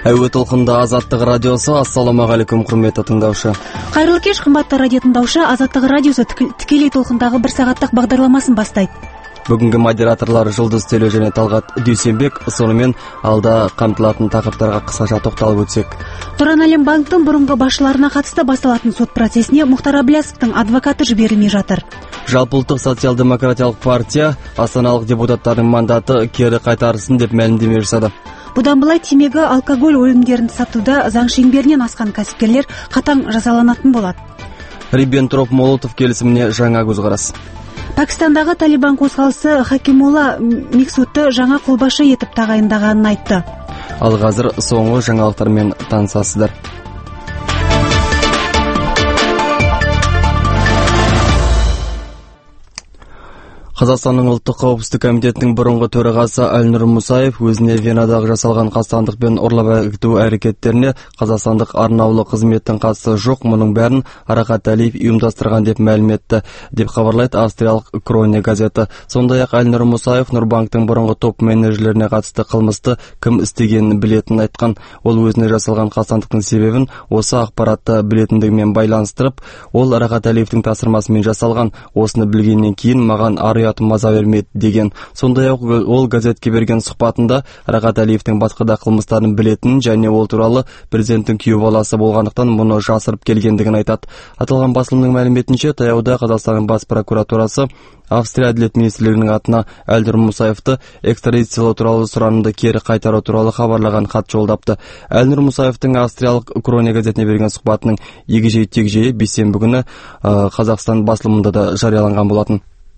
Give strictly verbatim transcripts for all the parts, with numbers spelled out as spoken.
Әуе толқында Азаттық радиосы. Ассаламағалейкум, құрметті тыңдаушы. Қайырлы кеш, қымбатты радио тыңдаушы. Азаттық радиосы тікелей толқындағы бір сағаттық бағдарламасын бастайды. Бүгінгі модераторлар Жұлдыз Телеу және Талғат Дүйсенбек. Сонымен алда қамтылатын тақырыптарға қысқаша тоқталып өтсек. Тұран Әлем банктың бұрынғы басшыларына қатысты басталатын сот процесіне Мұхтар Әблязовтың адвокаты жіберілмей жатыр. Жалпыұлттық социал-демократиялық партия астаналық депутаттардың мандаты кері қайтарсын деп мәлімдеме жасады. Бұдан былай темекі, алкоголь өнімдерін сатуда заң шеңберінен асқан кәсіпкерлер қатаң жазаланатын болады. Риббентроп-Молотов келісіміне жаңа көзқарас. Пәкістандағы Талибан қозғалысы Хакимулла Миксутты жаңа қолбасшы етіп тағайындағанын айтты. Ал қазір соңғы жаңалықтармен танысасыздар. Қазақстанның ұлттық қауіпсіздік комитетінің бұрынғы төрағасы Әлнұр Мұсаев өзіне Венадағы жасалған қастандық пен ұрлап әкету әрекеттеріне қазақстандық арнаулы қызметтің қатысы жоқ, мұның бәрін Арақат Әлиев ұйымдастырған деп мәлім етті, деп хабарлайды австриялық Кроне газеті. Сондай-ақ Әлнұр Мұсаев Нұрбанктың бұрынғы топ менеджерлеріне қатысты қылмысты кім істегенін білетінін айтқан. Ол өзіне жасалған қастандықтың себебін осы ақпаратты білетіндігімен байланыстырып, ол Арақат Әлиевтің тапсырмасымен жасалған. Осыны білгеннен кейін маған ар маза бермеді деген. Сондай-ақ ол газетке берген сұхбатында Арақат Әлиевтің басқа да қылмыстарын білетінін және ол туралы президенттің күйеу баласы болғандықтан мұны жасырып келгендігін айтады. Аталған басылымның мәліметінше, таяуда Қазақстанның бас прокуратурасы Австрия әділет министрлігінің атына Әлнұр Мұсаевты экстрадициялау туралы сұранымды кері қайтару туралы хабарлаған хат жолдапты. Әлнұр Мұсаевтың австриялық Кроне газетіне берген сұхбатының егжей-тегжейі бейсенбі күні Қазақстан басылымында да жарияланған болатын.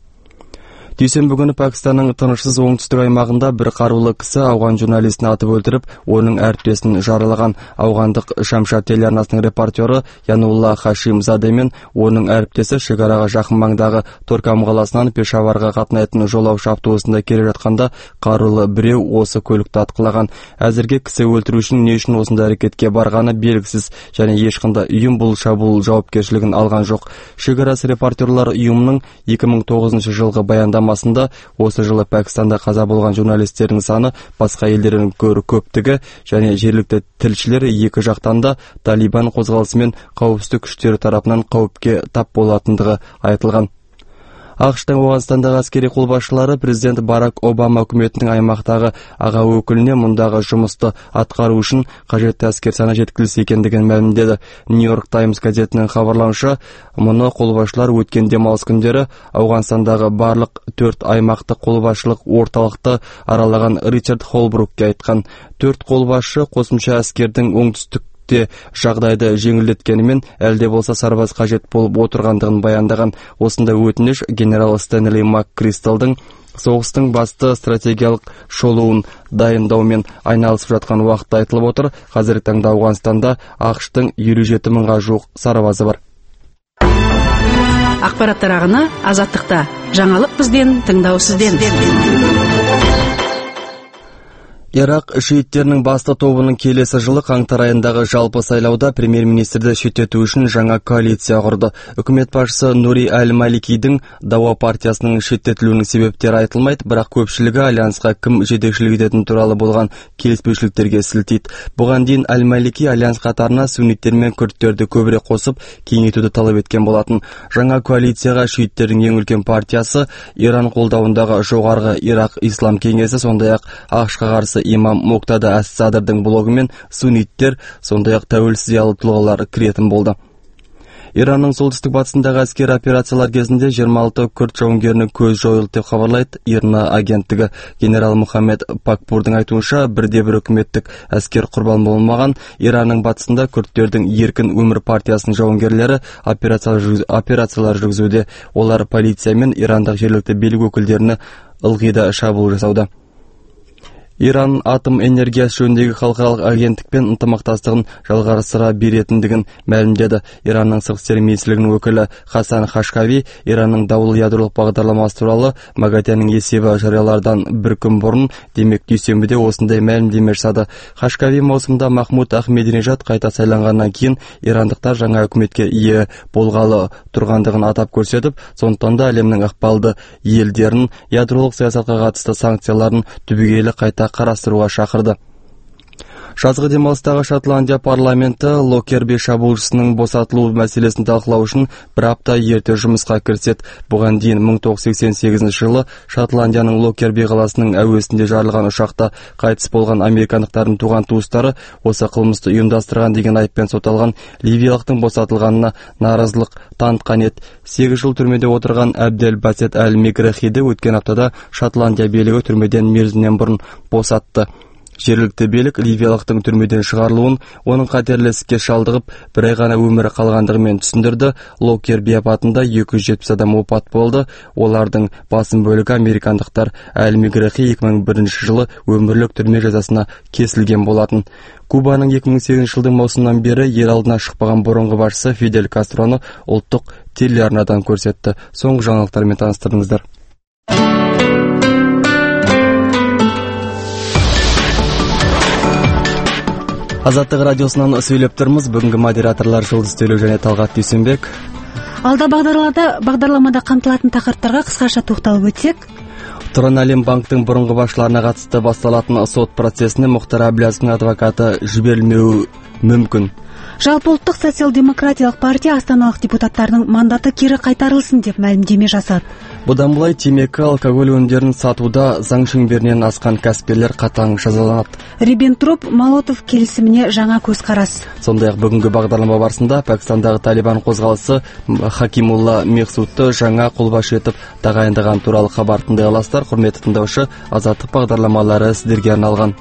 Дүйсенбі күні Пәкістанның тынышсыз оңтүстік аймағында бір қарулы кісі ауған журналистін атып өлтіріп, оның әріптесін жаралаған. Ауғандық Шамшат телеарнасының репортері Янулла Хашим Заде мен оның әріптесі шекараға жақын маңдағы Торкам қаласынан Пешаварға қатынайтын жолаушы автобусында келе жатқанда қарулы біреу осы көлікті атқылаған. Әзірге кісі өлтірушінің не үшін осындай әрекетке барғаны белгісіз және ешқандай ұйым бұл шабуыл жауапкершілігін алған жоқ. Шекарасы репортерлар ұйымының екі мың тоғызыншы жылғы баяндамасы осы жылы Пәкістанда қаза болған журналистердің саны басқа елдерден гөрі көптігі және жергілікті тілшілер екі жақтан да Талибан қозғалысы мен қауіпсіздік күштері тарапынан қауіпке тап болатындығы айтылған. ақш-тың Ауғанстандағы әскери қолбасшылары президент Барак Обама үкіметінің аймақтағы аға өкіліне мұндағы жұмысты атқару үшін қажетті әскер саны жеткіліксіз екендігін мәлімдеді. Нью-Йорк Таймс газетінің хабарлауынша, мұны қолбасшылар өткен демалыс күндері Ауғанстандағы барлық төрт аймақты қолбасшылық орталықты аралаған Ричард Холбрукке айтқан. Төрт қолбасшы қосымша әскердің оңтүстік жағдайды жеңілдеткенімен әлде болса сарбаз қажет болып отырғандығын баяндаған. Осында өтініш генерал Стэнли МакКристалдың соғыстың басты стратегиялық шолуын дайындаумен айналысып жатқан уақытта айтылып отыр. Қазіргі таңда Ауғанстанда ақш-тың елу жеті мыңға жуық сарбазы бар. Ақпараттар ағыны Азаттықта. Жаңалық бізден, тыңдау сізден. Ирақ шииттерінің басты тобының келесі жылы қаңтар айындағы жалпы сайлауда премьер-министрді шеттету үшін жаңа коалиция құрды. Үкімет басшысы Нури Әл-Маликидің Дауа партиясының шеттетілуінің себептері айтылмайды, бірақ көпшілігі альянсқа кім жетекшілік ететін туралы болған келіспеушіліктерге сілтейді. Бұған дейін Әл-Малики альянс қатарына сунниттер мен күрдтерді көбірек қосып, кеңейтуді талап еткен болатын. Жаңа коалицияға шииттердің ең үлкен партиясы, Иран қолдауындағы жоғарғы Ирақ Ислам кеңесі, сондай-ақ ақш-қа қарсы имам Моқтада Әс-Садырдың блогы мен сунниттер, сондай-ақ тәуелсіз зиялы тұлғалар кіретін болды. Иранның солтүстік батысындағы әскери операциялар кезінде жиырма алты күрд жауынгерінің көз жойылды деп хабарлайды ИРНА агенттігі. Генерал Мұхаммед Пакпурдың айтуынша, бірде-бір үкіметтік әскер құрбан болмаған. Иранның батысында күрдтердің еркін өмір партиясының жауынгерлері операциялар жүргізуде. Олар полиция мен ирандық жергілікті билік өкілдеріне ылғида шабуыл жасауда. Иран атом энергиясы жөніндегі халықаралық агенттікпен ынтымақтастығын жалғастыра беретіндігін мәлімдеді. Иранның сыртқы істер министрлігінің өкілі Хасан Хашкави Иранның дауыл ядролық бағдарламасы туралы МАГАТЭ-нің есебі жариялардан бір күн бұрын, демек дүйсенбіде осындай мәлімдеме жасады. Хашкави маусымда Махмуд Ахмединежад қайта сайланғаннан кейін ирандықтар жаңа үкіметке ие болғалы тұрғандығын атап көрсетіп, сондықтан да әлемнің ықпалды елдерін ядролық саясатқа қатысты санкцияларын түбегейлі қайта қарастыруға шақырды. Жазғы демалыстағы Шотландия парламенті Локерби шабуылшысының босатылу мәселесін талқылау үшін бір апта ерте жұмысқа кіріседі. Бұған дейін мың тоғыз жүз сексен сегізінші жылы Шотландияның Локерби қаласының әуесінде жарылған ұшақта қайтыс болған американдықтардың туған туыстары осы қылмысты ұйымдастырған деген айыппен сотталған ливиялықтың босатылғанына наразылық танытқан еді. сегіз жыл түрмеде отырған Әбдел Басет Әл-Меграхиді өткен аптада Шотландия билігі түрмеден мерзімнен бұрын босатты. Жергілікті билік ливиялықтың түрмеден шығарылуын оның қатерлі ісікке шалдығып, бір ай ғана өмірі қалғандығымен түсіндірді. Локерби апатында екі жүз жетпіс адам опат болды. Олардың басым бөлігі американдықтар. Әл-Меграхи екі мың бірінші жылы өмірлік түрме жазасына кесілген болатын. Кубаның екі мың сегізінші жылдың маусымнан бері ел алдына шықпаған бұрынғы басшысы Фидель Кастроны ұлттық телеарнадан көрсетті. Соңғы жаңалықтармен таныстырдыңыздар. Азаттық радиосынан сөйлеп тұрмыз. Бүгінгі модераторлар Жұлдыз Төлеу және Талғат Дүйсенбек. Алда бағдарламада бағдарламада қамтылатын тақырыптарға қысқаша тоқталып өтсек. Тұран Әлем банктың бұрынғы басшыларына қатысты басталатын сот процесіне Мұхтар Әблязовтың адвокаты жіберілмеуі мүмкін. Жалпы ұлттық социал-демократиялық партия астаналық депутаттардың мандаты кері қайтарылсын деп мәлімдеме жасады. Бұдан былай темекі, алкоголь өнімдерін сатуда заң шеңберінен асқан кәсіпкерлер қатаң жазаланады. Риббентроп-Молотов келісіміне жаңа көзқарас. Сондай-ақ бүгінгі бағдарлама барысында Пәкістандағы Талибан қозғалысы Хакимулла Мехсудты жаңа қолбасшы етіп тағайындаған туралы хабар тыңдай аласыздар. Құрметті тыңдаушы, Азаттық бағдарламалары сіздерге арналған.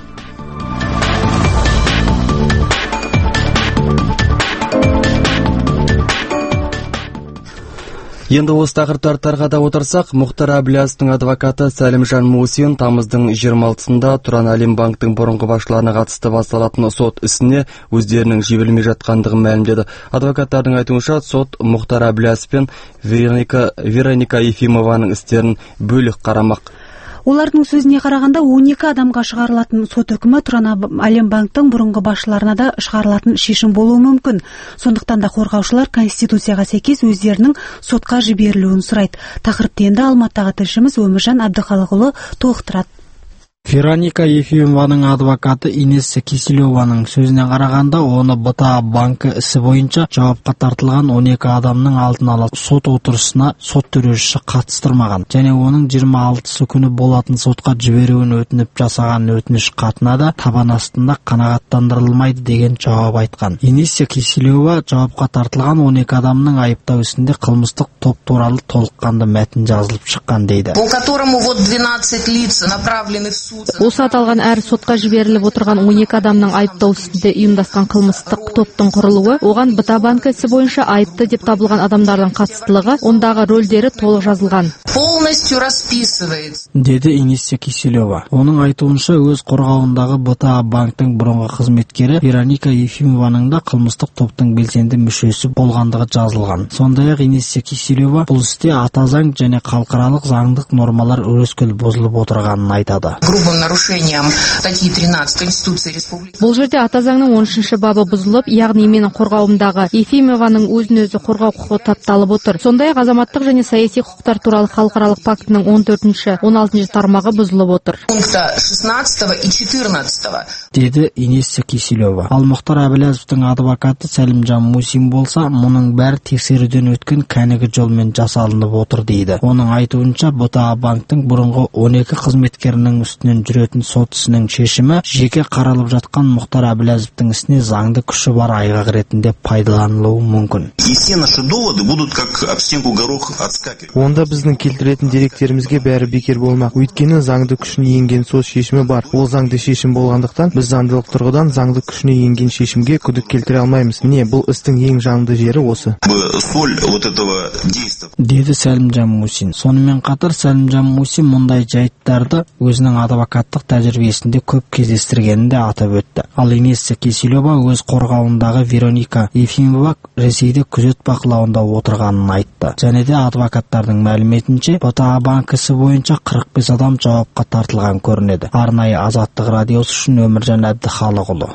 Енді осы тақырыптарға да отырсақ, Мұхтар Әблязовтың адвокаты Сәлімжан Мусин тамыздың жиырма алтысында Тұран Әлем банктың бұрынғы басшыларына қатысты басталатын сот ісіне өздерінің жіберілмей жатқандығын мәлімдеді. Адвокаттардың айтуынша, сот Мұхтар Әблязов пен Вероника, Вероника Ефимованың істерін бөлік қарамақ. Олардың сөзіне қарағанда он екі адамға шығарылатын сот үкімі Тұран Әлем банктың бұрынғы басшыларына да шығарылатын шешім болуы мүмкін. Сондықтан да қорғаушылар Конституцияға сәйкес өздерінің сотқа жіберілуін сұрайды. Тақырыпты енді Алматыдағы тілшіміз Өміржан Әбдіхалықұлы толықтырады. Вероника Ефимованың адвокаты Инесса Киселеваның сөзіне қарағанда, оны БТА банкі ісі бойынша жауапқа тартылған он екі адамның алдын ала сот отырысына сот төрешісі қатыстырмаған, және оның жиырма алтысы күні болатын сотқа жіберуін өтініп жасаған өтініш хатына да табан астында қанағаттандырылмайды деген жауап айтқан. Инесса Киселева жауапқа тартылған он екі адамның айыптау ісінде қылмыстық топ туралы толыққанды мәтін жазылып шыққан дейді. По которому вот двенадцать лиц направлены в суд. Осы аталған әр сотқа жіберіліп отырған он екі адамның айыптау ісінде ұйымдасқан қылмыстық топтың құрылуы, оған БТА банкі ісі бойынша айыпты деп табылған адамдардың қатыстылығы, ондағы рөлдері толық жазылған. Полностью расписывается. Деді Инесса Киселева. Оның айтуынша, өз қорғауындағы БТА банктың бұрынғы қызметкері Вероника Ефимованың да қылмыстық топтың белсенді мүшесі болғандығы жазылған. Сондай-ақ Инесса Киселева бұл істе ата заң және халықаралық заңдық нормалар өрескел бұзылып отырғанын айтады. Нарушением статьи тринадцать Конституции Республики. Бұл жерде ата заңның он үшінші бабы бұзылып, яғни менің қорғауымдағы Ефимованың өзін-өзі қорғау құқығы тапталып отыр. Сондай-ақ азаматтық және саяси құқықтар туралы халықаралық пактінің он төртінші он алтыншы тармағы бұзылып отыр. Пункта шестнадцатого и четырнадцатого. Деді Инесса Киселева. Ал Мұхтар Әблязовтың адвокаты Сәлімжан Мусин болса, мұның бәрі тексеруден өткен кәнігі жолмен жасалынып отыр дейді. Оның айтуынша, БТА банктың бұрынғы он екі қызметкерінің үстінен жүретін сот ісінің шешімі жеке қаралып жатқан Мұхтар Әблязовтың ісіне заңды күші бар айғақ ретінде пайдаланылуы мүмкін. Онда біздің келтіретін деректерімізге бәрі бекер болмақ. Өйткені заңды күшіне енген сот шешімі бар. Ол заңды шешім болғандықтан біз заңдылық тұрғыдан заңды күшіне енген шешімге күдік келтіре алмаймыз. Міне, бұл істің ең жанды жері осы. Деді Сәлімжан Мусин. Сонымен қатар Сәлімжан Мусин мұндай жайттарды өзінің адвокаттық тәжірибесінде көп кездестіргенін де атап өтті. Ал Инесса Киселева өз қорғауындағы Вероника Ефимова Ресейде күзет бақылауында отырғанын айтты. Және де адвокаттардың мәліметінше, БТА банк ісі бойынша қырық бес адам жауапқа тартылған көрінеді. Арнайы Азаттық радиосы үшін Өміржан Әбдіхалықұлы.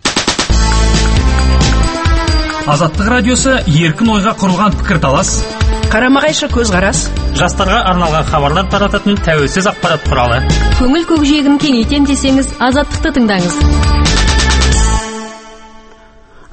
Азаттық радиосы еркін ойға құрылған пікірталас, қарама-қайшы көзқарас, жастарға арналған хабарлар тарататын тәуелсіз ақпарат құралы. Көңіл көкжиегін кеңейтем десеңіз, Азаттықты тыңдаңыз.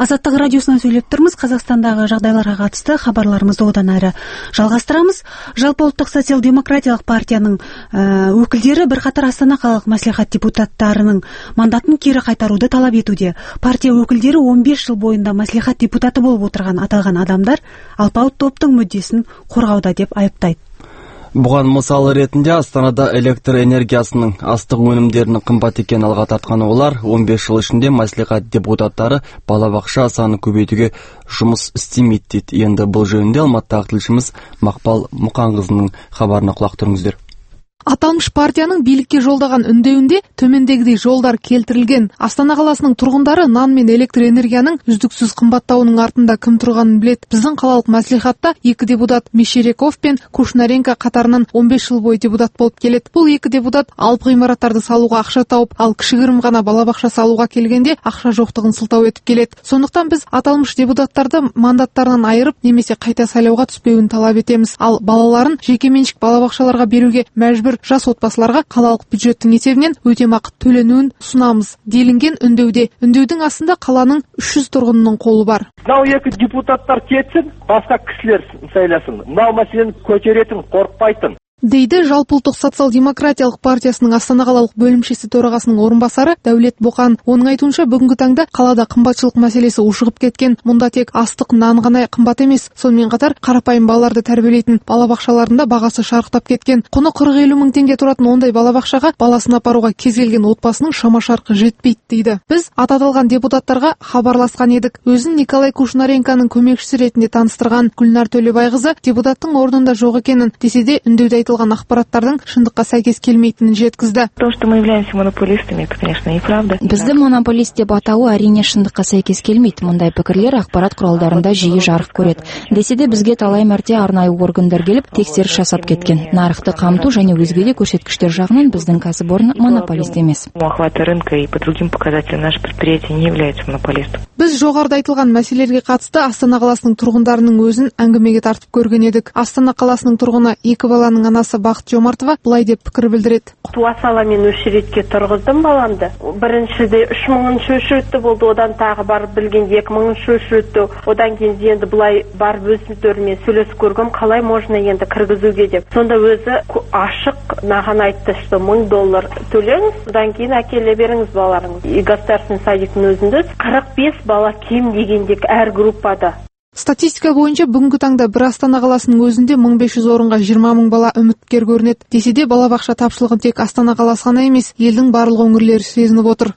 Азаттық радиосынан сөйлеп тұрмыз. Қазақстандағы жағдайларға қатысты хабарларымызды одан әрі жалғастырамыз. Жалпы ұлттық социал-демократиялық партияның ә, өкілдері бірқатар Астана қалалық мәслихат депутаттарының мандатын кері қайтаруды талап етуде. Партия өкілдері он бес жыл бойында мәслихат депутаты болып отырған аталған адамдар алпауыт топтың мүддесін қорғауда деп айыптайды. Бұған мысалы ретінде Астанада электр энергиясының астық өнімдерінің қымбат екенін алға тартқан олар он бес жыл ішінде мәслихат депутаттары балабақша санын көбейтуге жұмыс істемейді дейді. Енді бұл жөнінде Алматыдағы тілшіміз Мақпал Мұқанқызының хабарына құлақ түріңіздер. Аталмыш партияның билікке жолдаған үндеуінде төмендегідей жолдар келтірілген. Астана қаласының тұрғындары нан мен электр энергияның үздіксіз қымбаттауының артында кім тұрғанын білет. Біздің қалалық мәслихатта екі депутат Мещеряков пен Кушнаренко қатарынан он бес жыл бойы депутат болып келеді. Бұл екі депутат алып ғимараттарды салуға ақша тауып, ал кішігірім ғана балабақша салуға келгенде ақша жоқтығын сылтау етіп келеді. Сондықтан біз аталмыш депутаттарды мандаттарынан айырып, немесе қайта сайлауға түспеуін талап етеміз. Ал балаларын жекеменшік балабақшаларға беруге мәжбүр жас отбасыларға қалалық бюджеттің есебінен өтемақы төленуін ұсынамыз делінген үндеуде. Үндеудің астында қаланың үш жүз тұрғынының қолы бар. Мынау екі депутаттар кетсін, басқа кісілер сайласын. Мынау мәселені көтеретін, қорықпайтын дейді жалпы ұлттық социал-демократиялық партиясының Астана қалалық бөлімшесі төрағасының орынбасары Дәулет Боқан. Оның айтуынша, бүгінгі таңда қалада қымбатшылық мәселесі ушығып кеткен. Мұнда тек астық, нан ғана қымбат емес, сонымен қатар қарапайым балаларды тәрбиелейтін балабақшаларында бағасы шарықтап кеткен. Құны қырық елу мың теңге тұратын ондай балабақшаға баласын апаруға кез келген отбасының шама-шарқы жетпейді дейді. Біз аталған депутаттарға хабарласқан едік. Өзін Николай Кушнаренконың көмекшісі ретінде таныстырған Гүлнар Төлебайқызы депутаттың орнында жоқ екенін, десе де үндеуде айтылған ақпараттардың шындыққа сәйкес келмейтінін жеткізді. То, что мы являемся монополистами, это, конечно, неправда. Бізді монополист деп атауы әрине шындыққа сәйкес келмейді. Мұндай пікірлер ақпарат құралдарында жиі жарық көреді. Десе де бізге талай мәрте арнайы органдар келіп тексеріс жасап кеткен. Нарықты қамту және өзге де көрсеткіштер жағынан біздің кәсіпорын монополист емес. Охвата рынка и по другим показателям наше предприятие не является монополистом. Біз жоғарыда айтылған мәселелерге қатысты Астана қаласының тұрғындарының өзін әңгімеге тартып көрген едік. Астана қаласының тұрғыны екі баланың анасы Бақыт Жомартова былай деп пікір білдіреді. Туа сала мен өшіретке тұрғыздым баламды. Біріншіде үш мыңыншы өшіретті болды, одан тағы барып білгенде екі мыңыншы өшіретті. Одан кейін енді былай барып өсімдермен сөйлесіп көргім, қалай можно енді кіргізуге деп. Сонда өзі ашық маған айтты, что мың доллар төлеңіз, одан кейін әкеле беріңіз балаларыңыз. И государственный садиктің өзінде қырық бес бала кем дегенде әр группада. Статистика бойынша бүгінгі таңда бір Астана қаласының өзінде мың бес жүз орынға жиырма мың бала үміткер көрінеді. Десе де балабақша тапшылығын тек Астана қаласы ғана емес, елдің барлық өңірлері сезініп отыр.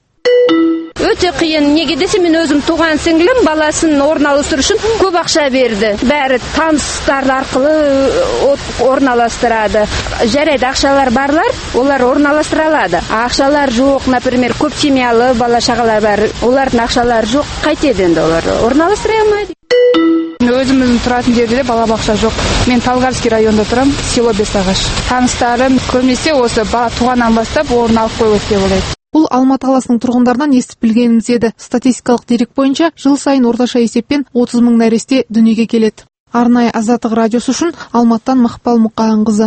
Өте қиын. Неге десе, мен өзім туған сіңлім баласын орналастыру үшін көп ақша берді. Бәрі таныстар арқылы орналастырады. Жарайды, ақшалар барлар, олар орналастыра алады. Ақшалар жоқ, например, көп семьялы бала шағалар бар. Олардың ақшалары жоқ. Қайтеді енді олар? Орналастыра алмайды. Өзіміздің тұратын жерде балабақша жоқ. Мен Талгарский районда тұрам, село Бесағаш. Таныстарым көбінесе осы бала туғаннан бастап орын алып қойып деп ойлайды. Бұл Алматы қаласының тұрғындарынан естіп білгеніміз еді. Статистикалық дерек бойынша жыл сайын орташа есеппен отыз мың нәресте дүниеге келеді. Арнайы Азаттық радиосы үшін Алматыдан Мақпал Мұқанқызы.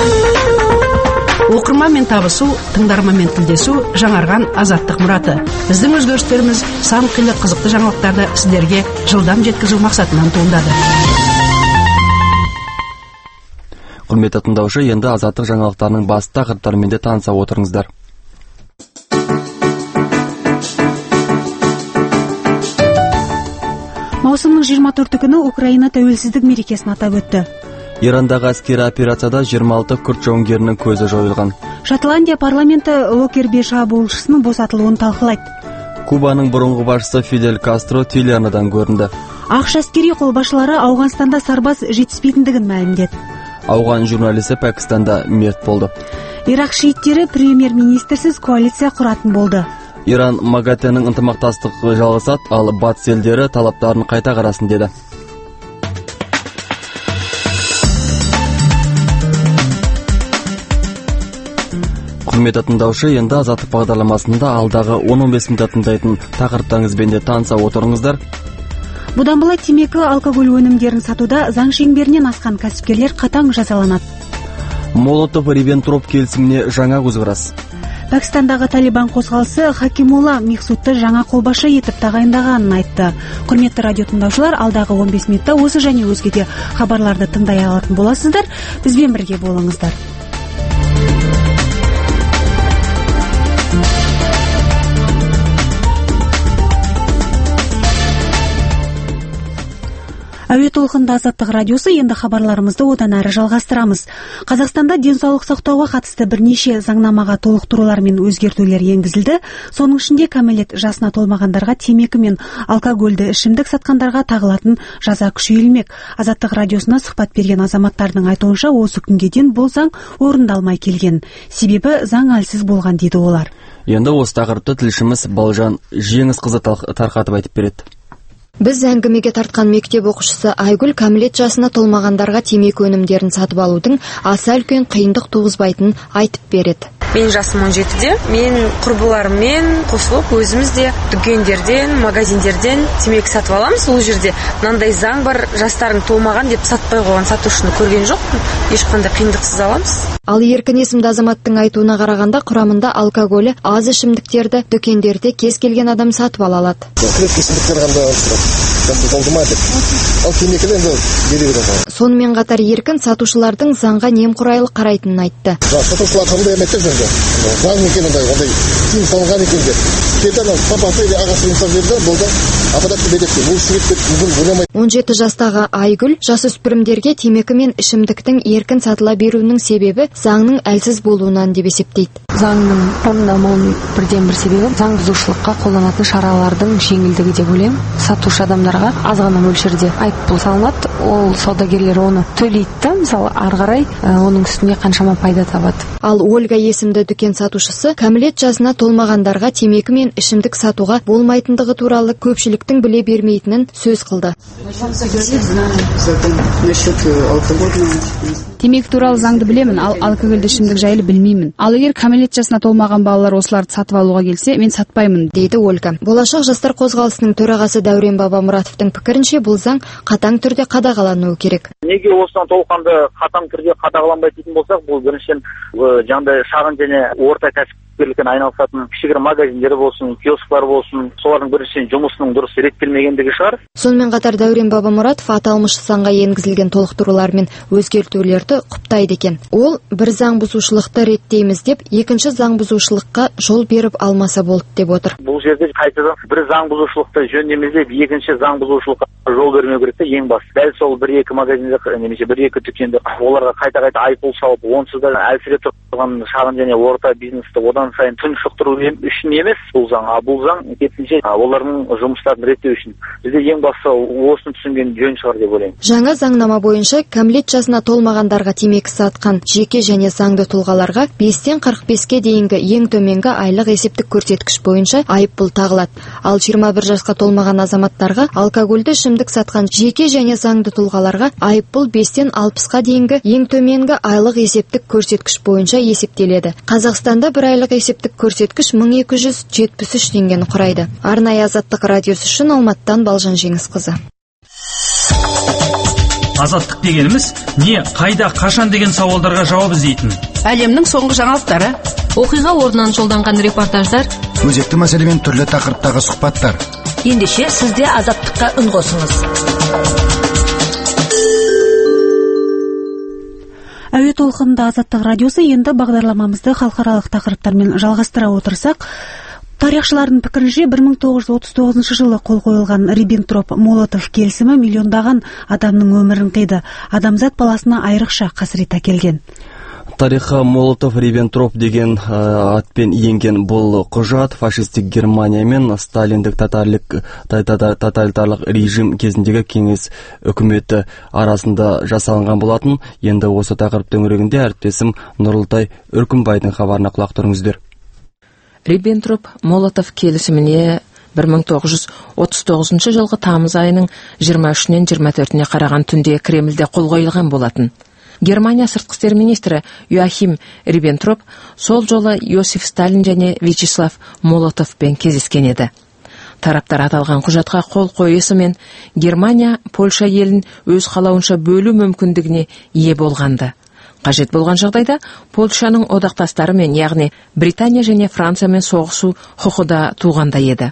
Оқырманмен табысу, тыңдарманмен тілдесу жаңарған Азаттық мұраты. Біздің өзгерістеріміз сан қилы қызықты жаңалықтарды сіздерге жылдам жеткізу мақсатынан туындады. Құрметті тыңдаушы, енді Азаттық жаңалықтарының басты тақырыптарымен де таныса отырыңыздар. Маусымның жиырма төрті күні Украина тәуелсіздік мерекесін атап өтті. Ирандағы әскери операцияда жиырма алты күрд жауынгерінің көзі жойылған. Шотландия парламенті Локерби шабуылшысының босатылуын талқылайды. Кубаның бұрынғы басшысы Фидель Кастро телеарнадан көрінді. Ақш әскери қолбасшылары Ауғанстанда сарбаз жетіспейтіндігін мәлімдеді. Ауған журналисі Пәкістанда мерт болды. Ирак шииттері премьер-министрсіз коалиция құратын болды. Иран МАГАТЭ-нің ынтымақтастығы жалғасады, ал батыс елдері талаптарын қайта қарасын деді. Құрметті тыңдаушы, енді Азаттық бағдарламасында алдағы он он бес минутта тыңдайтын тақырыптарыңызбен де таныса отырыңыздар. Бұдан былай темекі, алкоголь өнімдерін сатуда заң шеңберінен асқан кәсіпкерлер қатаң жазаланады. Молотов-Риббентроп келісіміне жаңа көзқарас. Пәкістандағы Талибан қозғалысы Хакимулла Мехсудты жаңа қолбасшы етіп тағайындағанын айтты. Құрметті радио тыңдаушылар, алдағы он бес минутта осы және өзге де хабарларды тыңдай алатын боласыздар. Бізбен бірге болыңыздар. Әуе толқында Азаттық радиосы, енді хабарларымызды одан әрі жалғастырамыз. Қазақстанда денсаулық сақтауға қатысты бірнеше заңнамаға толықтырулар мен өзгертулер енгізілді. Соның ішінде кәмелет жасына толмағандарға темекі мен алкогольді ішімдік сатқандарға тағылатын жаза күшейтілмек. Азаттық радиосына сұхбат берген азаматтардың айтуынша, осы күнге дейін бұл заң орындалмай келген. Себебі заң әлсіз болған дейді олар. Енді осы тақырыпты тілшіміз Балжан Жеңісқызы тарқатып айтып береді. Біз әңгімеге тартқан мектеп оқушысы Айгүл кәмелет жасына толмағандарға темекі өнімдерін сатып алудың аса үлкен қиындық туғызбайтынын айтып береді. Мен жасым он жетіде, мен құрбыларыммен қосылып өзіміз де дүкендерден, магазиндерден темекі сатып аламыз. Ол жерде мынандай заң бар, жастарың толмаған деп сатпай қойған сатушыны көрген жоқпын. Ешқандай қиындықсыз аламыз. Ал Еркін есімді азаматтың айтуына қарағанда, құрамында алкоголі аз ішімдіктерді дүкендерде кез келген адам сатып ала алады. Сонымен қатар Еркін сатушылардың заңға немқұрайлы қарайтынын айтты. Сатушылар қандай еметтер жөнде? Заң екен ондай, ондай тиым салынған екен деп. Келді папасы или ағасы жұмсап жерді, болды. Ападатты бедетті. Бұл шүреттеп мүмкін ойламайды. он жеті жастағы Айгүл жасөспірімдерге темекі мен ішімдіктің еркін сатыла беруінің себебі заңның әлсіз болуынан деп есептейді. Заңның орындалмауының бірден бір себебі заң бұзушылыққа қолданатын шаралардың жеңілдігі деп ойлаймын. Сатушы адамдарға аз ғана мөлшерде айыппұл салынады, ол саудагерлер оны төлейді, мысалы ары қарай оның үстіне қаншама пайда табады. Ал Ольга есімді дүкен сатушысы кәмелет жасына толмағандарға темекі мен ішімдік сатуға болмайтындығы туралы көпшіліктің біле бермейтінін сөз қылды. Темекі туралы заңды білемін, ал алкогольді ішімдік жайлы білмеймін. Ал егер кәмелет жасына толмаған балалар осыларды сатып алуға келсе, мен сатпаймын, дейді Ольга. Болашақ жастар қозғалысының төрағасы Дәурен Бабамұратовтың пікірінше, бұл заң қатаң түрде қадағалануы керек. Неге осыдан толыққанды қатаң түрде қадағаланбайды дейтін болсақ, бұл біріншіден жаңағыдай шағын және орта кәсіпкерлікпен айналысатын кішігірім магазиндер болсын, киосклар болсын, солардың біріншіден жұмысының дұрыс реттелмегендігі шығар. Сонымен қатар Дәурен Бабамұратов аталмыш заңға енгізілген толықтырулар мен өзгертулерді құптайды екен. Ол бір заң бұзушылықты реттейміз деп, екінші заң бұзушылыққа жол беріп алмаса болды деп отыр. Бұл жерде қайтадан бір заң бұзушылықты жөндеміз деп, екінші заң бұзушылыққа жол бермеу керек те, ең басты. Дәл сол бір екі магазинде немесе бір екі дүкенде оларға қайта-қайта айыппұл салып, онсыз да әлсіреп тұрған шағын және орта бизнесті одан сайын тұншықтыру үшін емес бұл заң, а бұл заң керісінше олардың жұмыстарын реттеу үшін. Бізде ең басты осыны түсінген жөн шығар деп ойлаймын. Жаңа заңнама бойынша кәмелет жасына толмағандарға темекі сатқан жеке және заңды тұлғаларға бестен қырық беске дейінгі ең төменгі айлық есептік көрсеткіш бойынша айыппұл тағылады. Ал жиырма бір жасқа толмаған азаматтарға алкогольді ішімдік сатқан жеке және заңды тұлғаларға айыппұл бестен алпысқа дейінгі ең төменгі айлық есептік көрсеткіш бойынша есептеледі. Қазақстанда бір айлық есептік көрсеткіш мың екі жүз жетпіс үш теңгені құрайды. Арнайы Азаттық радиосы үшін Алматыдан Балжан Жеңісқызы. Азаттық дегеніміз не, қайда, қашан деген сауалдарға жауап іздейтін. Әлемнің соңғы жаңалықтары, оқиға орнынан жолданған репортаждар, өзекті мәселемен түрлі тақырыптағы сұхбаттар. Ендеше сізде Азаттыққа үн қосыңыз. Әуе толқында Азаттық радиосы, енді бағдарламамызды халықаралық тақырыптармен жалғастыра отырсақ, тарихшылардың пікірінше бір мың тоғыз жүз отыз тоғызыншы жылы қол қойылған Риббентроп-Молотов келісімі миллиондаған адамның өмірін қиды. Адамзат баласына айрықша қасірет әкелген. Тарихы Молотов-Риббентроп деген атпен енген бұл құжат фашистік Германия мен сталиндік тоталитарлық режим кезіндегі кеңес үкіметі арасында жасалынған болатын. Енді осы тақырып төңірегінде әріптесім Нұрлытай Үркімбайдың хабарына құлақ тұрыңыздар. Риббентроп-Молотов келісіміне бір мың тоғыз жүз отыз тоғызыншы жылғы тамыз айының жиырма үшінен жиырма төртіне қараған түнде Кремльде қол қойылған болатын. Германия сыртқы істер министрі Йоахим Риббентроп сол жолы Иосиф Сталин және Вячеслав Молотовпен кездескен еді. Тараптар аталған құжатқа қол қойысымен Германия Польша елін өз қалауынша бөлу мүмкіндігіне ие болғанды. Қажет болған жағдайда Польшаның одақтастарымен, яғни Британия және Франциямен соғысу құқы да туғандай еді.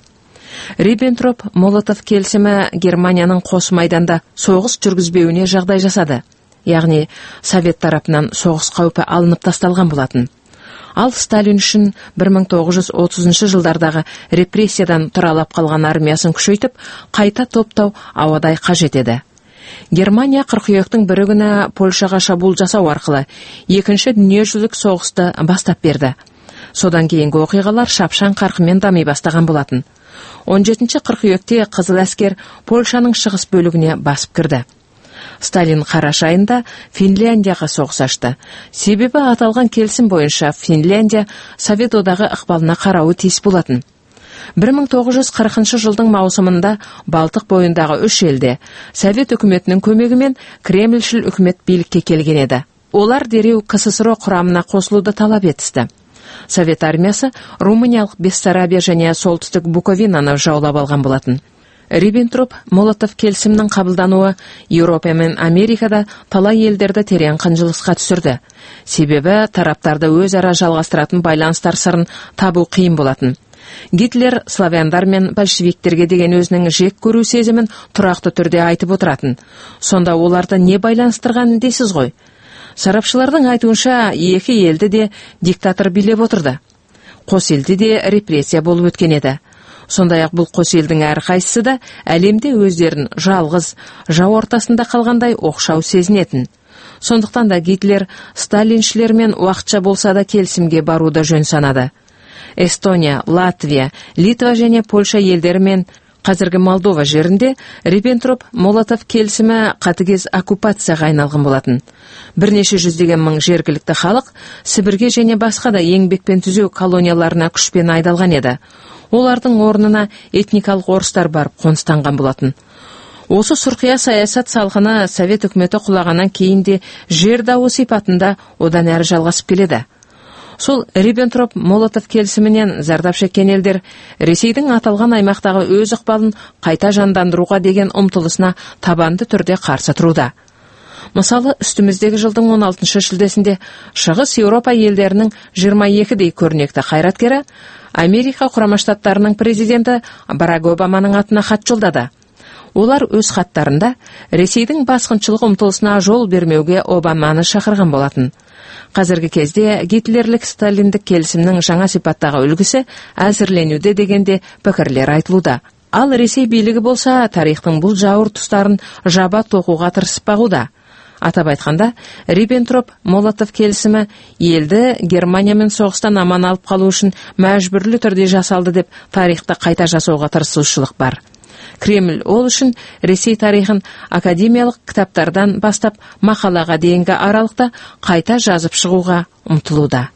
Риббентроп-Молотов келісімі Германияның қос майданда соғыс жүргізбеуіне жағдай жасады. Яғни Совет тарапынан соғыс қаупі алынып тасталған болатын. Ал Сталин үшін бір мың тоғыз жүз отызыншы жылдардағы репрессиядан тұралап қалған армиясын күшейтіп, қайта топтау ауадай қажет еді. Германия қыркүйектің бірі күні Польшаға шабуыл жасау арқылы екінші дүниежүзілік соғысты бастап берді. Содан кейінгі оқиғалар шапшаң қарқынмен дами бастаған болатын. он жетінші қыркүйекте Қызыл әскер Польшаның шығыс бөлігіне басып кірді. Сталин қараша айында Финляндияға соғыс ашты. Себебі аталған келісім бойынша Финляндия Совет одағы ықпалына қарауы тиіс болатын. бір мың тоғыз жүз қырқыншы жылдың маусымында Балтық бойындағы үш елде Совет үкіметінің көмегімен Кремльшіл үкімет билікке келген еді. Олар дереу КССР құрамына қосылуды талап етісті. Совет армиясы Румыниялық Бессарабия және солтүстік Буковинаны жаулап алған болатын. Риббентроп-Молотов келісімнің қабылдануы Еуропа мен Америкада талай елдерді терең қынжылысқа түсірді. Себебі тараптарды өзара жалғастыратын байланыстар сырын табу қиын болатын. Гитлер славяндар мен большевиктерге деген өзінің жек көру сезімін тұрақты түрде айтып отыратын. Сонда оларды не байланыстырған дейсіз ғой? Сарапшылардың айтуынша екі елді де диктатор билеп отырды. Қос елде де репрессия болып өткен еді. Сондай-ақ бұл қос елдің әрқайсысы да әлемде өздерін жалғыз, жау ортасында қалғандай оқшау сезінетін. Сондықтан да Гитлер сталиншілермен уақытша болса да келісімге баруды жөн санады. Эстония, Латвия, Литва және Польша елдерімен қазіргі Молдова жерінде Риббентроп-Молотов келісімі қатыгез оккупацияға айналған болатын. Бірнеше жүздеген мың жергілікті халық Сібірге және басқа да еңбекпен түзеу колонияларына күшпен айдалған еді. Олардың орнына этникалық орыстар барып қоныстанған болатын. Осы сұрқия саясат салғаны Совет үкіметі құлағаннан кейін де жер дауы сипатында одан әрі жалғасып келеді. Сол Риббентроп-Молотов келісімінен зардап шеккен елдер Ресейдің аталған аймақтағы өз ықпалын қайта жандандыруға деген ұмтылысына табанды түрде қарсы тұруда. Мысалы, үстіміздегі жылдың он алтыншы шілдесінде Шығыс Еуропа елдерінің жиырма екідей көрнекті қайраткері Америка Құрама Штаттарының президенті Барак Обаманың атына хат жолдады. Олар өз хаттарында Ресейдің басқыншылық ұмтылысына жол бермеуге Обаманы шақырған болатын. Қазіргі кезде гитлерлік сталиндік келісімнің жаңа сипаттағы үлгісі әзірленуде дегенде пікірлер айтылуда. Ал Ресей билігі болса тарихтың бұл жауыр тұстарын жаба тоқуға тырысып бағуда. Атап айтқанда, Риббентроп-Молотов келісімі елді Германиямен соғыстан аман алып қалу үшін мәжбүрлі түрде жасалды деп тарихты қайта жасауға тырысушылық бар. Кремль ол үшін Ресей тарихын академиялық кітаптардан бастап мақалаға дейінгі аралықта қайта жазып шығуға ұмтылуда.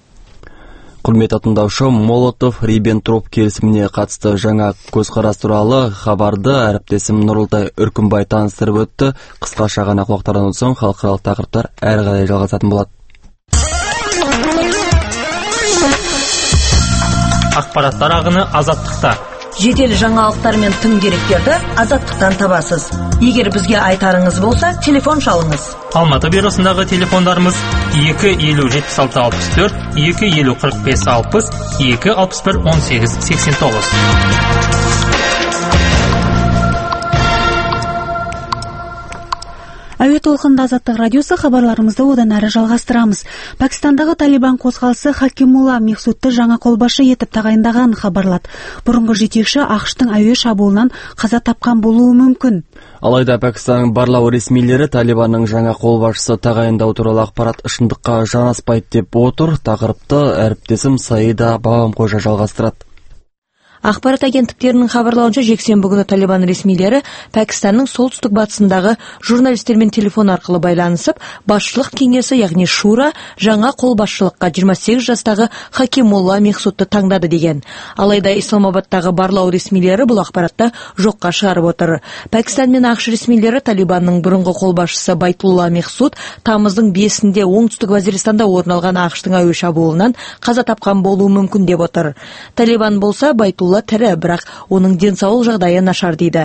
Құрметті тыңдаушы, Молотов-Риббентроп келісіміне қатысты жаңа көзқарас туралы хабарды әріптесім Нұрылтай Үркімбай таныстырып өтті. Қысқаша ғана құлақтардан соң халықаралық тақырыптар әрі қарай жалғасатын болады. Ақпараттар ағыны азаттықта. Жедел жаңалықтар мен тың деректерді азаттықтан табасыз. Егер бізге айтарыңыз болса, телефон шалыңыз. Алматы бюросындағы телефондарымыз екі елу жетпіс алты алпыс төрт, екі елу қырық бес алпыс, екі алпыс бір он сегіз сексен тоғыз. Әуе толқынында Азаттық радиосы, хабарларымызды одан әрі жалғастырамыз. Пәкістандағы Талибан қозғалысы Хакимулла Мехсудты жаңа қолбасшы етіп тағайындаған хабарлады. Бұрынғы жетекші ақш-тың әуе шабуылынан қаза тапқан болуы мүмкін. Алайда Пәкістанның барлау ресмилері Талибанның жаңа қолбасшысы тағайындау туралы ақпарат шындыққа жанаспайды деп отыр. Тақырыпты әріптесім Саида Бабамқожа жалғастырады. Ақпарат агенттіктерінің хабарлауынша жексенбі күні Талибан ресмилері Пәкістанның солтүстік батысындағы журналистермен телефон арқылы байланысып, басшылық кеңесі, яғни Шура, жаңа қолбасшылыққа жиырма сегіз жастағы Хакимулла Мехсудты таңдады деген. Алайда Исламабадтағы барлау ресмилері бұл ақпаратты жоққа шығарып отыр. Пәкістан мен ақш ресмилері Талибанның бұрынғы қолбасшысы Байтулла Мехсуд тамыздың бесінде оңтүстік Вазиристанда орын алған ақштың әуе шабуылынан қаза тапқан болуы мүмкін деп отыр. Талибан болса Байтулла тірі, бірақ оның денсаулық жағдайы нашар дейді.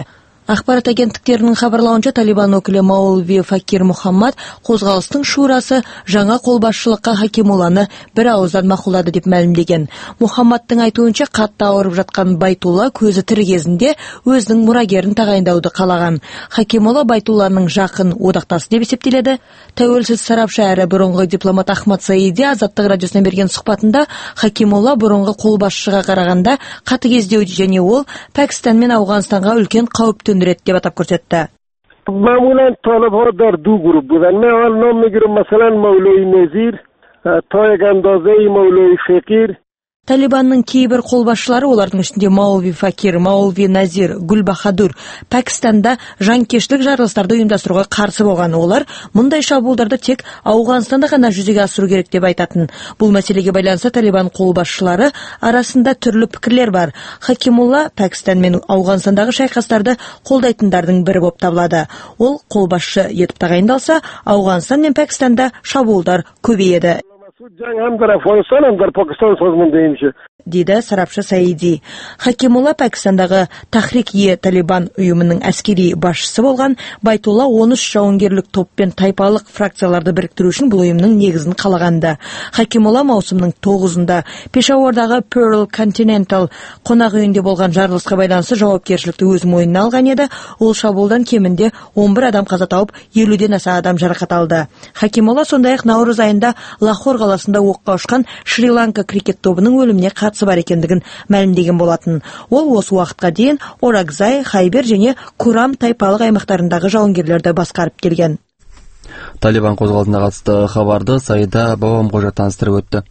Ақпарат агенттіктерінің хабарлауынша, Талибан өкілі Маулви Факир Мухаммад қозғалыстың шурасы жаңа қолбасшылыққа Хакимулланы бір ауыздан мақұлдады деп мәлімдеген. Мухаммадтың айтуынша, қатты ауырып жатқан Байтулла көзі тірі кезінде өзінің мұрагерін тағайындауды қалаған. Хакимулла Байтулланың жақын одақтасы деп есептеледі. Тәуелсіз сарапшы әрі бұрынғы дипломат Ахмад Саиди Азаттық радиосына берген сұхбатында Хакимулла бұрынғы қолбасшыға қарағанда қатыгездеу және ол Пәкістан мен Ауғанстанға үлкен қауіп төндіреді деп атап көрсетті. معمولا طالب ها در دو گروه بودن. من حال نام میگیرم مثلا مولوی نظیر تا یک اندازه مولوی فقیر. Талибанның кейбір қолбасшылары, олардың ішінде Маулви Факир, Маулви Назир, Гүл Бахадур, Пәкістанда жанкештік жарылыстарды ұйымдастыруға қарсы болған. Олар мұндай шабуылдарды тек Ауғанстанда ғана жүзеге асыру керек деп айтатын. Бұл мәселеге байланысты Талибан қолбасшылары арасында түрлі пікірлер бар. Хакимулла Пәкістан мен Ауғанстандағы шайқастарды қолдайтындардың бірі болып табылады. Ол қолбасшы етіп тағайындалса, Ауғанстан мен Пәкістанда шабуылдар көбейеді. جنگ هم در افغانستان هم در پاکستان سازماندهی میشه. дейді сарапшы Саиди. Хакимулла Пәкістандағы Тахрик-е Талибан ұйымының әскери басшысы болған. Байтулла он үш жауынгерлік топ пен тайпалық фракцияларды біріктіру үшін бұл ұйымның негізін қалағанды. Хакимулла маусымның тоғызында Пешауардағы Pearl Continental қонақ үйінде болған жарылысқа байланысты жауапкершілікті өз мойнына алған еді. Ол шабуылдан кемінде он бір адам қаза тауып, елуден аса адам жарақат алды. Хакимулла сондай-ақ наурыз айында Лахор қаласында оққа ұшқан Шри-Ланка крикет тобының өліміне қатысы бар екендігін мәлімдеген болатын. Ол осы уақытқа дейін Оракзай, Хайбер және Курам тайпалық аймақтарындағы жауынгерлерді басқарып келген. Талибан қозғалысына қатысты хабарды Саида Бабамқожа таныстырып өтті.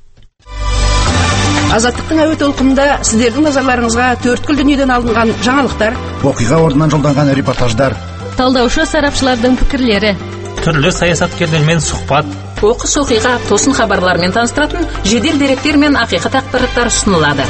Азаттықтың әуе толқынында сіздердің назарларыңызға төрткүл дүниеден алынған жаңалықтар, оқиға орнынан жолданған репортаждар, талдаушы сарапшылардың пікірлері, түрлі саясаткерлермен сұхбат, оқыс оқиға тосын хабарлармен таныстыратын жедел деректер мен ақиқат ақпараттар ұсынылады.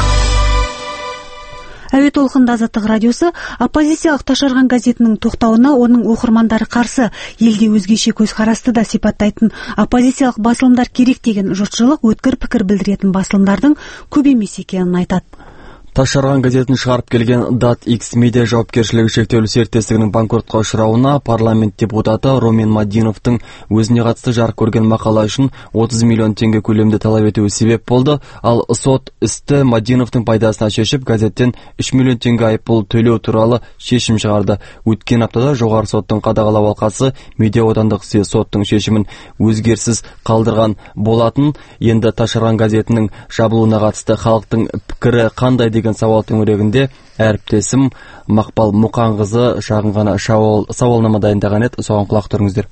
Әуе толқында Азаттық радиосы оппозициялық Ташарған газетінің тоқтауына оның оқырмандары қарсы, елде өзгеше көзқарасты да сипаттайтын оппозициялық басылымдар керек деген жұртшылық өткір пікір білдіретін басылымдардың көп емес екенін айтады. Ташарған газетін шығарып келген Дат Икс медиа жауапкершілігі шектеулі серіктестігінің банкротқа ұшырауына парламент депутаты Ромен Мадиновтың өзіне қатысты жарық көрген мақала үшін отыз миллион теңге көлемде талап етуі себеп болды. Ал сот істі Мадиновтың пайдасына шешіп, газеттен үш миллион теңге айыппұл төлеу туралы шешім шығарды. Өткен аптада жоғары соттың қадағалау алқасы медиа аудандық соттың шешімін өзгеріссіз қалдырған болатын. Енді Ташарған газетінің жабылуына қатысты халықтың пікірі қандай деген сауал төңірегінде әріптесім Мақпал Мұқанқызы шағын ғана сауалнама дайындаған еді. Соған құлақ түріңіздер.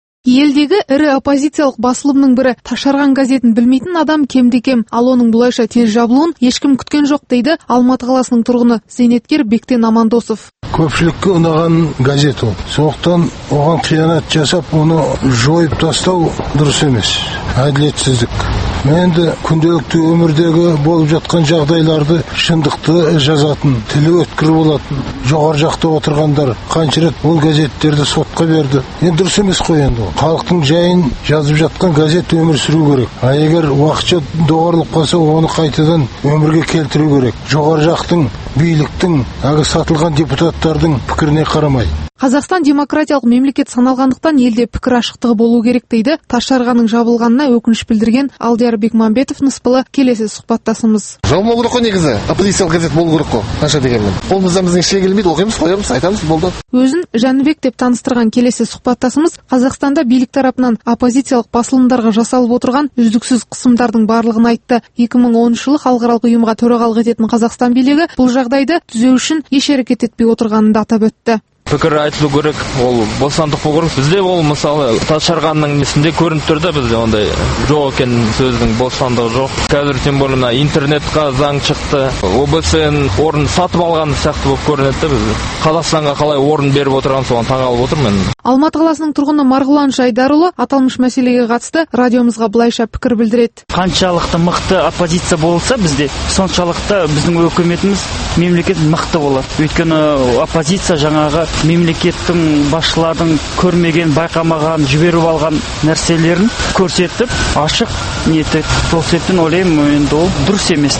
Елдегі ірі оппозициялық басылымның бірі Ташарған газетін білмейтін адам кемде-кем, ал оның бұлайша тез жабылуын ешкім күткен жоқ дейді Алматы қаласының тұрғыны зейнеткер Бектен Амандосов. Көпшілікке ұнаған газет ол. Сондықтан оған қиянат жасап, оны жойып тастау дұрыс емес. Әділетсіздік. Енді күнделікті өмірдегі болып жатқан жағдайларды шындықты жазатын, тілі өткір болатын, жоғары жақта отырғандар қанша рет ол газеттерді сотқа берді. Енді дұрыс емес қой енді. Халықтың жайын жазып жатқан газет өмір сүру керек. А егер уақытша доғарылып қалса, оны қайтадан өмірге келтіру керек. Жоғары жақтың, биліктің, әлгі сатылған депутаттардың пікіріне қарамай. Қазақстан демократиялық мемлекет саналғандықтан елде пікір ашықтығы болу керек дейді Ташарғаның жабылғанына өкініш білдірген Алдияр Бекмамбетов ныспылы келесі сұхбаттасымыз. Жабылмау керек қой негізі. Оппозициялық газет болу керек қой. Қанша дегенмен. Қолымыздан біздің ішке келмейді, оқимыз, қоямыз, айтамыз, болды. Өзін Жәнібек деп таныстырған келесі сұхбаттасымыз Қазақстанда билік тарапынан оппозициялық басылымдарға жасалып отырған үздіксіз қысымдардың барлығын айтты. екі мың оныншы жылы халықаралық ұйымға төрағалық ететін Қазақстан билігі бұл жағдайды түзеу үшін еш әрекет етпей отырғанын да атап өтті. Пікір айтылу керек, ол бостандық болу керек. Бізде ол мысалы Ташарғанның несінде көрініп тұр да, бізде ондай жоқ екен, сөздің бостандығы жоқ. Қазір тем более мына интернетқа заң шықты. О Б С-ның орын сатып алған сияқты болып көрінеді да бізде. Қазақстанға қалай орын беріп отырған соған таңғалып отырмын. Алматы қаласының тұрғыны Марғұлан Жайдарұлы аталмыш мәселеге қатысты радиомызға былайша пікір білдіреді. Қаншалықты мықты оппозиция болса бізде, соншалықты біздің өкіметіміз, мемлекет мықты болады. Өйткені оппозиция жаңағы мемлекеттің басшылардың көрмеген, байқамаған, жіберіп алған нәрселерін көрсетіп, ашық ниеті. Сол себептен ойлаймын, енді ол дұрыс емес деп.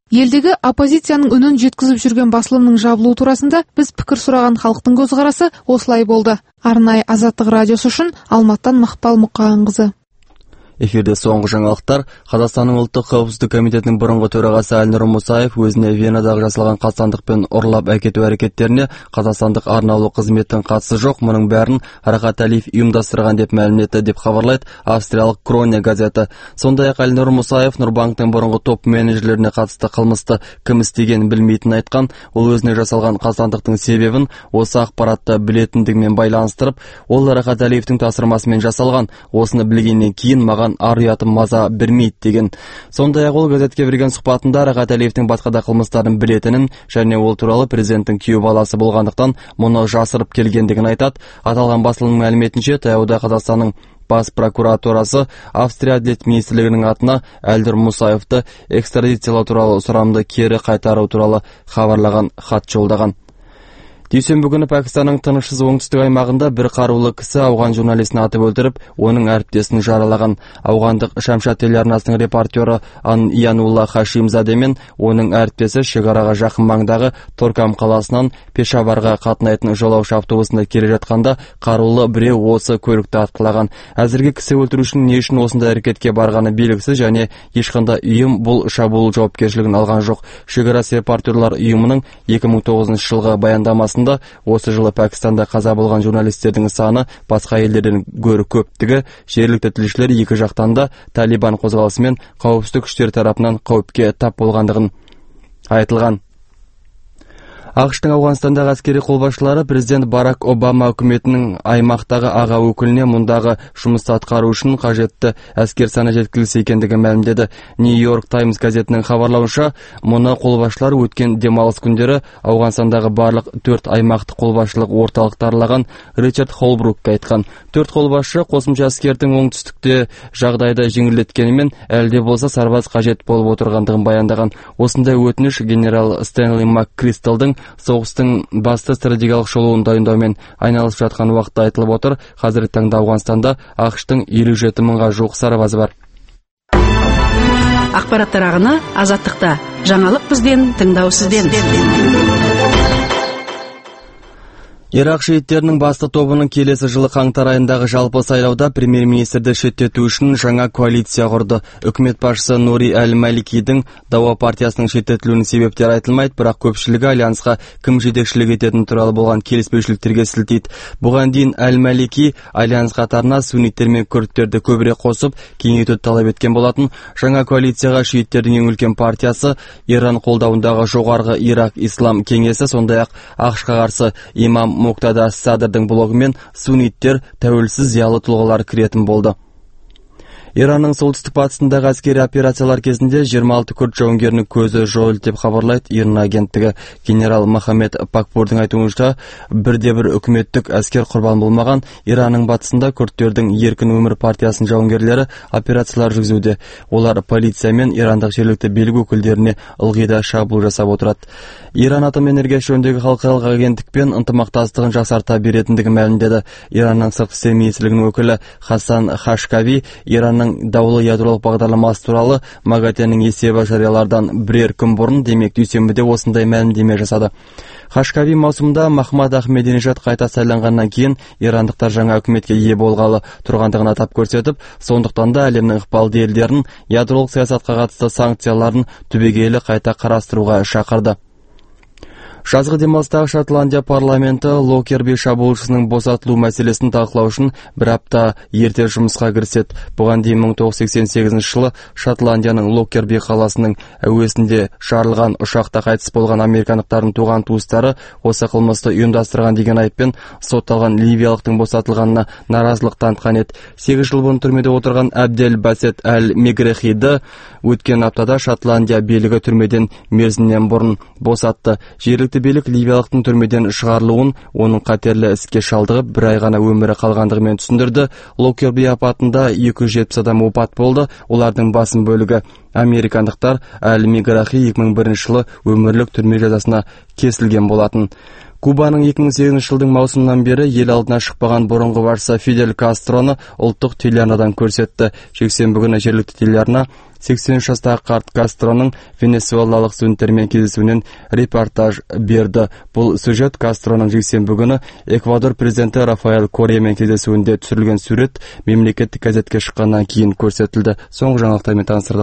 Елдегі оппозицияның үнін жеткізіп жүрген басылымның жабылу турасында біз пікір сұраған халықтың көзқарасы осылай болды. Арнайы Азаттық радиосы үшін Алматтан Мақпал Мұқағанқызы. Эфирде соңғы жаңалықтар. Қазақстанның ұлттық қауіпсіздік комитетінің бұрынғы төрағасы Әлнұр Мұсаев өзіне Венадағы жасалған қастандықпен ұрлап әкету әрекеттеріне қазақстандық арнаулы қызметтің қатысы жоқ, мұның бәрін Арақат Әлиев ұйымдастырған деп мәлімдеді деп хабарлайды австриялық Кроне газеті. Сондай-ақ Әлнұр Мұсаев Нұрбанктың бұрынғы топ менеджерлеріне қатысты қылмысты кім істегенін білмейтінін айтқан. Ол өзіне жасалған қастандықтың себебін осы ақпаратты білетіндігімен байланыстырып, ол Арақат Әлиевтің тапсырмасымен жасалған. Осыны білгеннен кейін маған ар ұятым маза бермейді деген. Сондай-ақ ол газетке берген сұхбатында Арақат Әлиевтің басқа да қылмыстарын білетінін және ол туралы президенттің күйеу баласы болғандықтан мұны жасырып келгендігін айтады. Аталған басылымның мәліметінше, таяуда Қазақстанның бас прокуратурасы Австрия әділет министрлігінің атына Әлнұр Мұсаевты экстрадициялау туралы сұранымды кері қайтару туралы хабарлаған хат жолдаған. Дүйсенбі күні Пәкістанның тынышсыз оңтүстік аймағында бір қарулы кісі ауған журналистін атып өлтіріп, оның әріптесін жаралаған. Ауғандық Шамшат телеарнасының репортері Ан Янулла Хашимзаде мен оның әріптесі шекараға жақын маңдағы Торкам қаласынан Пешаварға қатынайтын жолаушы автобусында келе жатқанда қарулы біреу осы көлікті атқылаған. Әзірге кісі өлтірушінің не үшін осындай әрекетке барғаны белгісіз және ешқандай ұйым бұл шабуыл жауапкершілігін алған жоқ. Шекарасы репортерлар ұйымының екі мың тоғызыншы жылғы баяндамасы осы жылы Пәкістанда қаза болған журналистердің саны басқа елдерден гөрі көптігі, жергілікті тілшілер екі жақтан да Талибан қозғалысы мен қауіпсіздік күштері тарапынан қауіпке тап болғандығын айтылған. ақш-тың Ауғанстандағы әскери қолбасшылары президент Барак Обама үкіметінің аймақтағы аға өкіліне мұндағы жұмысты атқару үшін қажетті әскер саны жеткіліксіз екендігін мәлімдеді. Нью-Йорк Таймс газетінің хабарлауынша, мұны қолбасшылар өткен демалыс күндері Ауғанстандағы барлық төрт аймақтық қолбасшылық орталықты аралаған Ричард Холбрукке айтқан. Төрт қолбасшы қосымша әскердің оңтүстікте жағдайды жеңілдеткенімен әлде болса сарбаз қажет болып отырғандығын баяндаған. Осындай өтініш генерал Стэнли МакКристалдың соғыстың басты стратегиялық шолуын дайындаумен айналысып жатқан уақытта айтылып отыр. Қазіргі таңда Ауғанстанда ақш-тың елу жеті мыңға жуық сарбазы бар. Ақпараттар ағыны Азаттықта. Жаңалық бізден, тыңдау сізден. Ирак шейттерінің басты тобының келесі жылы қаңтар айындағы жалпы сайлауда премьер-министрді шеттету үшін жаңа коалиция құрды. Үкімет басшысы Нури Әл-Маликидің Дауа партиясының шеттетілуінің себептері айтылмайды, бірақ көпшілігі альянсқа кім жетекшілік ететін туралы болған келіспеушіліктерге сілтейді. Бұған дейін Әл-Малики альянс қатарына сунниттер мен күрдтерді көбірек қосып, кеңейтуді талап еткен болатын. Жаңа коалицияға шейттердің ең үлкен партиясы, Иран қолдауындағы жоғарғы Ирак Ислам кеңесі, сондай-ақ ақш-қа қарсы имам Мұқтада Садырдың блогымен сунниттер тәуелсіз зиялы тұлғалар кіретін болды. Иранның солтүстік батысындағы әскери операциялар кезінде жиырма алты күрд жауынгерінің көзі жойылды деп хабарлайды Иран агенттігі. Генерал Мохаммед Пакпурдың айтуынша, бірде-бір үкіметтік әскер құрбан болмаған. Иранның батысында күрдтердің еркін өмір партиясының жауынгерлері операциялар жүргізуде. Олар полиция мен ирандық жергілікті билік өкілдеріне ылғи да шабуыл жасап отырады. Иран атом энергия жөніндегі халықаралық агенттікпен ынтымақтастығын жақсарта беретіндігін мәлімдеді. Иранның сыртқы істер министрлігінің өкілі Хасан Хашкави Иран даулы ядролық бағдарламасы туралы МАГАТЭ-нің есебі жариялардан бірер күн бұрын, демек дүйсенбіде осындай мәлімдеме жасады. Хашкави маусымда Махмад Ахмединежад қайта сайланғаннан кейін ирандықтар жаңа үкіметке ие болғалы тұрғандығын атап көрсетіп, сондықтан да әлемнің ықпалды елдерін ядролық саясатқа қатысты санкцияларын түбегейлі қайта қарастыруға шақырды. Жазғы демалыстағы Шотландия парламенті Локерби шабуылшысының босатылу мәселесін талқылау үшін бір апта ерте жұмысқа кіріседі. Бұған дейін мың тоғыз жүз сексен сегізінші жылы Шотландияның Локерби қаласының әуесінде жарылған ұшақта қайтыс болған американдықтардың туған туыстары осы қылмысты ұйымдастырған деген айыппен сотталған ливиялықтың босатылғанына наразылық танытқан еді. сегіз жыл бұрын түрмеде отырған Абдель Басет Әл-Мегрехиді өткен аптада Шотландия билігі түрмеден мерзімнен бұрын босатты. Жергілікті билік ливиялықтың түрмеден шығарылуын оның қатерлі іске шалдығып бір ай ғана өмірі қалғандығымен түсіндірді. Локерби апатында екі жүз жетпіс адам опат болды. Олардың басым бөлігі американдықтар. Әл-Мегрехи екі мың бірінші жылы өмірлік түрме жазасына кесілген болатын. Кубаның екі мың сегізінші жылдың маусымынан бері ел алдына шықпаған бұрынғы басшысы Фидель Кастроны ұлттық телеарнадан көрсетті. Жексенбі күні жергілікті телеарна сексен үч жастагы карт Кастроның венесуэлалык студенттермен кездесүүнүн репортаж берди. Бул сюжет Кастроның жексенбі күнү Эквадор президенти Рафаэль Корреямен кездесүүндө түсүрүлгөн сүрөт мемлекеттик газетке шыккандан кийин көрсөтүлдү. Соңку жаңылыктар менен таанышдырдык.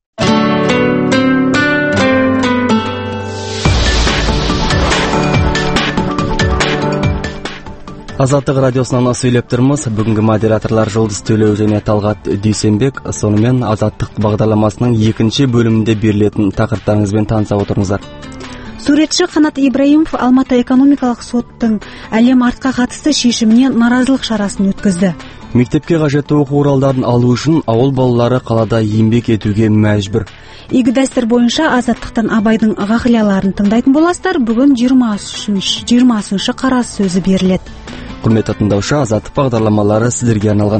Азаттык радиосунан сүйлөп турмуз. Бүгүнкү модераторлор Жолдуз Төлөө жана Талгат Дүйсенбек. Сонымен Азаттык багдарламасынын экинчи бөлүмүндө берилетін такырыптарыңыз менен тааныса отуруңуздар. Суретчи Канат Ибраимов Алматы экономикалык соттун Әлем артка катысты шешимине наразылык чарасын өткөздү. Мектепке кажеттүү окуу куралдарын алуу үчүн ауыл балалары калада эмгек этүүгө мәжбүр. Иги дастур боюнча Азаттыктан Абайдын гакыляларын тыңдайтын боласыздар. Бүгүн жыйырмасынчы карас сөзү берилет. Құрметті тыңдаушы, Азаттык багдарламалары сіздерге арналган.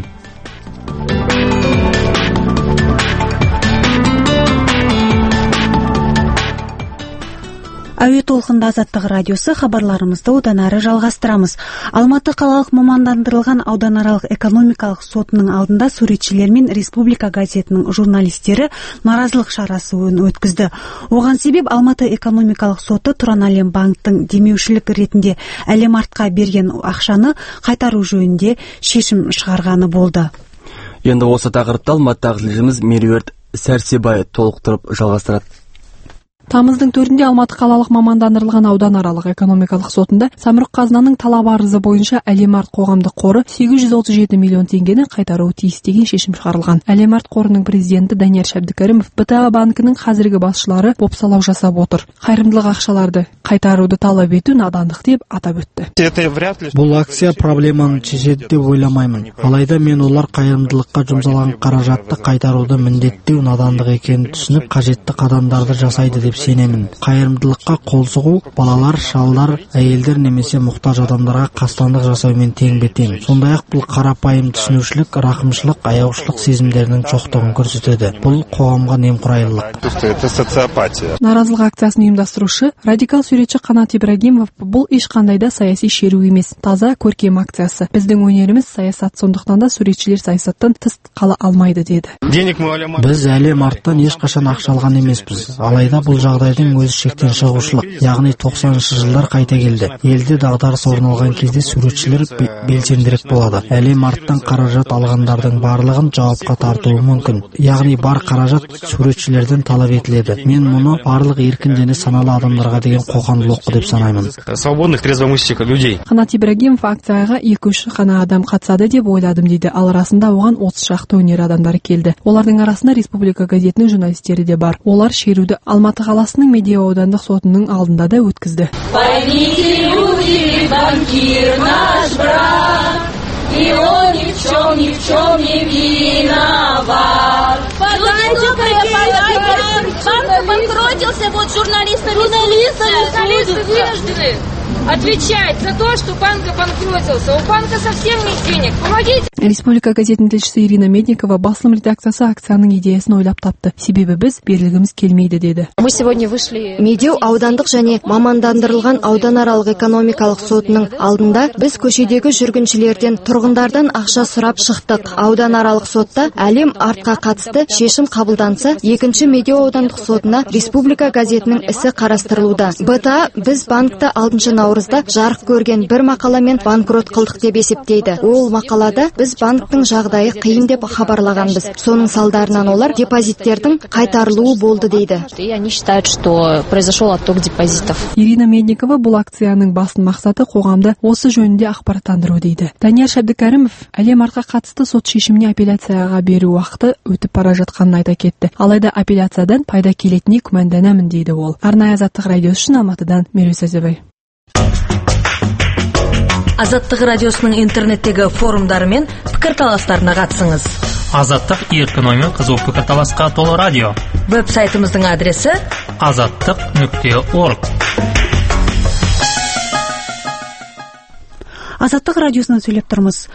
Әуе толқында Азаттык радиосы хабарларымызды одан ары жалғастырамыз. Алматы қалалық мамандандырылған ауданаралық экономикалық сотының алдында суретчилер мен Республика газетінің журналистері наразылық шарасын өткізді. Оған себеп Алматы экономикалық соты Туран Әлем банктың демеушілік ретінде Әлем артқа берген ақшаны қайтару жөнінде шешім шығарғаны болды. Енді осы тақырыпта Алматыдағы тілшіміз Меруерт Сәрсебай толықтырып жалғастырады. Тамыздың төртінде Алматы қалалық мамандандырылған ауданаралық экономикалық сотында Самұрық қазынаның талап арызы бойынша Әлем арт қоғамдық қоры сегіз жүз отыз жеті миллион теңгені қайтаруы тиіс деген шешім шығарылған. Әлем арт қорының президенті Данияр Шәбдікәрімов бэ тэ а банкінің қазіргі басшылары бопсалау жасап отыр. Қайырымдылық ақшаларды қайтаруды талап ету надандық деп атап өтті. Бұл акция проблеманы шешеді деп ойламаймын. Алайда мен олар қайырымдылыққа жұмсалған қаражатты қайтаруды міндеттеу надандық екенін түсініп, қажетті қадамдарды жасайды деп сенемін. Қайырымдылыққа қол сұғу балалар, шалдар, әйелдер немесе мұқтаж адамдарға қастандық жасаумен тең-бе-тең. Сондай-ақ бұл қарапайым түсінушілік, рақымшылық, аяушылық сезімдерінің жоқтығын көрсетеді. Бұл қоғамға немқұрайлылық. Наразылық акциясын ұйымдастырушы радикал суретші Канат Ибрагимов бұл ешқандай да саяси шеру емес, таза көркем акциясы. Біздің өнеріміз саясат, сондықтан да суретшілер саясаттан тыс қала алмайды деді. Біз Әлем арттан ешқашан ақша алған емеспіз. Алайда бұл жағдайдың өзі шектен шығушылық, яғни тоқсаныншы жылдар қайта келді. Елде дағдарыс орын алған кезде суретшілер белсендірек болады. Әлем арттан қаражат алғандардың барлығын жауапқа тартуы мүмкін. Яғни бар қаражат суретшілерден талап етіледі. Мен мұны барлық еркін және саналы адамдарға деген қоғамдылық деп санаймын. Свободных, трезвомыслящих людей. Канат Ибрагимов акцияға екі үш қана адам қатысады деп ойладым дейді. Ал арасында оған отыз шақты өнер адамдары келді. Олардың арасында Республика газетінің журналистері де бар. Олар шеруді Алматы қаласының Медеу аудандық сотының алдында да өткізді. Поймите, люди, банкир наш брат, и он ни в чем, ни в чем не виноват. Подайте, подайте, банк банкротился, вот журналисты, журналисты вынуждены отвечать за то, что банк банкротился. У банка совсем нет денег. Помогите. Республика газетінің тілшісі Ирина Медникова басылым редакциясы акцияның идеясын ойлап тапты. Себебі біз берілгіміз келмейді деді. Мы сегодня вышли Медеу аудандық және мамандандырылған ауданаралық экономикалық сотының алдында біз көшедегі жүргіншілерден, тұрғындардан ақша сұрап шықтық. Ауданаралық сотта Әлем артқа қатысты шешім қабылданса, екінші Медеу аудандық сотына Республика газетінің ісі қарастырылуда. бэ тэ а біз банкты алтыншы наурызда жарық көрген бір мақаламен банкрот қылдық деп есептейді. Ол мақалада біз банктың жағдайы қиын деп хабарлаганбыз. Соның салдарынан олар депозиттердің қайтарылуы болды дейді. И они считают, что произошел отток депозитов. Ирина Медникова бұл акцияның басты мақсаты қоғамды осы жөнінде ақпараттандыру дейді. Данияр Шәбдікәрімов Әлем артқа қатысты сот шешіміне апелляцияға беру уақыты өтіп бара жатқанын айта кетті. Алайда апелляциядан пайда келетініне күмәнданамын дейді ол. Арнайы Азаттық радиосы үшін Алматыдан Меруерт Сәрсебай. Азаттық радиосының интернеттегі форумдары мен пікірталастарына қатысыңыз. Азаттық еркін қызу пікірталасқа толы радио. Веб-сайтымыздың адресі азаттық нүкте орг. Азаттық радиосынан сөйлеп тұрмыз.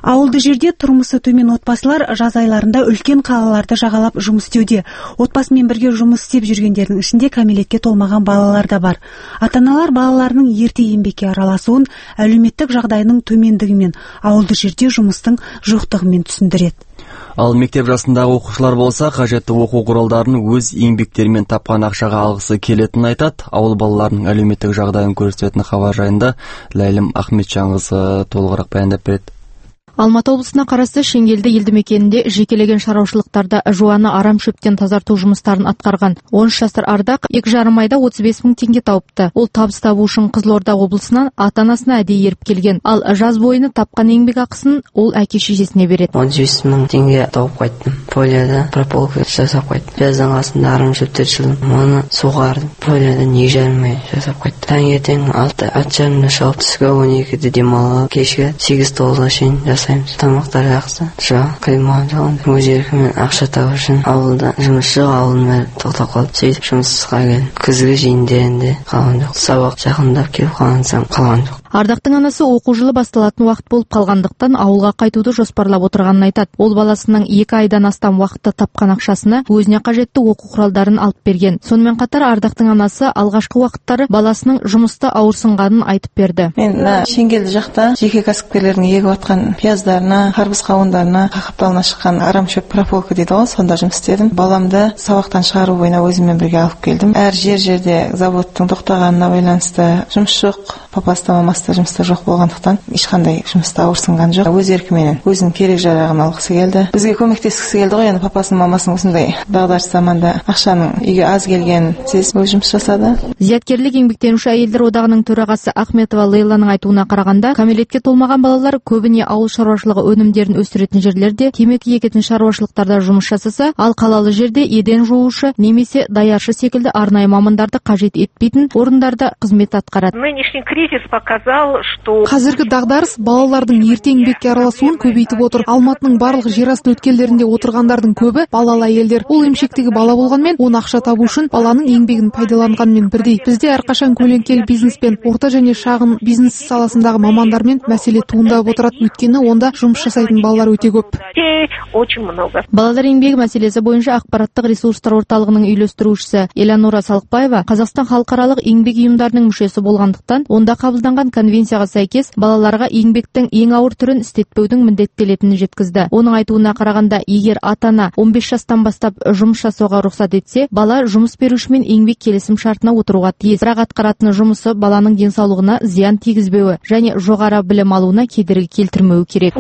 Ауылды жерде турмусы төмен отбасылар жаз айларында үлкен қалаларды жағалап жұмыс істеуде. Отбасымен бірге жұмыс істеп жүргендердің ішінде кәмелетке толмаған балалар да бар. Ата-аналар балаларының ерте еңбекке араласуын әлеуметтік жағдайының төмендігімен, ауылды жерде жұмыстың жоқтығымен түсіндіреді. Ал мектеп жасындағы оқушылар болса, қажетті оқу құралдарын өз еңбектерімен тапқан ақшаға алғысы келетінін айтады. Ауыл балаларының әлеуметтік жағдайын көрсететін хабар жайында Ләйлім Ахметжанқызы толығырақ баяндап береді. Алматы облысына қарасты Шеңгелді елді мекенінде жекелеген шаруашылықтарда жуаны арам шөптен тазарту жұмыстарын атқарған он үш жасар Ардақ екі жарым айда отыз бес мың теңге тауыпты. Ол табыс табу үшін Қызылорда облысынан ата-анасына әдейі еріп келген. Ал жаз бойына тапқан еңбек ақысын ол әке-шешесіне береді. отыз бес мың теңге тауып қайттым. Полияда прополка жасап қайттым. Жаздың астында арам шөптер шылдым. Оны суғардым. Полияда екі жарым ай жасап қайттым. Таңертең алты ат жарымда шығып, түскі он екіде демалып, кешкі сегіз тоғызға шейін жасаймыз. Тамақтар жақсы. Жоқ, қимаған жоғын. Өз еркіммен ақша табу үшін ауылда жұмыс жоқ, ауылым тоқтап қалды. Сөйтіп жұмысқа келдім. Күзгі жиіндерінде қалған жоқ. Сабақ жақындап келіп қалған соң қалған жоқ. Ардақтың анасы оқу жылы басталатын уақыт болып қалғандықтан ауылға қайтуды жоспарлап отырғанын айтады. Ол баласының екі айдан астам уақытта тапқан ақшасына өзіне қажетті оқу құралдарын алып берген. Сонымен қатар Ардақтың анасы алғашқы уақыттары баласының жұмыста ауырсынғанын айтып берді. Мен Шеңгелді жақта жеке кәсіпкерлердің егіп жатқан пияздарына, қарбыз қауындарына, қақыпталына шыққан арам шөп прополка дейді ғой, сонда жұмыс істедім. Баламды сабақтан шығару бойына өзіммен бірге алып келдім. Әр жер-жерде заводтың тоқтағанына байланысты жұмыс жоқ, папасы да мамасы да жұмыста жоқ болғандықтан ешқандай жұмыста ауырсынған жоқ. Өз еркіменен өзінің керек жарағын алғысы келді. Бізге көмектескісі келді ғой, енді папасының мамасының осындай дағдарыс заманда ақшаның үйге аз келгенін сезіп өз жұмыс жасады. Зияткерлік еңбектенуші әйелдер одағының төрағасы Ахметова Лейланың айтуына қарағанда, кәмелетке толмаған балалар көбіне ауыл шаруашылығы өнімдерін өсіретін жерлерде, темекі егетін шаруашылықтарда жұмыс жасаса, ал қалалы жерде еден жуушы немесе даяршы секілді арнайы мамандарды қажет етпейтін орындарда қызмет атқарады. Нынешний кризис показал, что қазіргі дағдарыс балалардың ерте еңбекке араласуын көбейтіп отыр. Алматының барлық жерасты өткелдерінде отырғандардың көбі балалы әйелдер. Ол емшектегі бала болғанмен, оны ақша табу үшін баланың еңбегін пайдаланғанмен бірдей. Бізде әрқашан көлеңкелі бизнеспен, орта және шағын бизнес саласындағы мамандармен мәселе туындап отырады, өйткені онда жұмыс жасайтын балалар өте көп. Очень много. Балалар еңбегі мәселесі бойынша ақпараттық ресурстар орталығының үйлестірушісі Элеонора Салықбаева Қазақстан халықаралық еңбек ұйымдарының мүшесі болғандықтан, онда қабылданған конвенцияға сәйкес балаларға еңбектің ең ауыр түрін істетпеудің міндеттелетінін жеткізді. Оның айтуына қарағанда, егер ата-ана он бес жастан бастап жұмыс жасауға рұқсат етсе, бала жұмыс берушімен еңбек келісім шартына отыруға тиіс. Бірақ атқаратын жұмысы баланың денсаулығына зиян тигізбеуі және жоғары білім алуына кедергі келтірмеуі керек.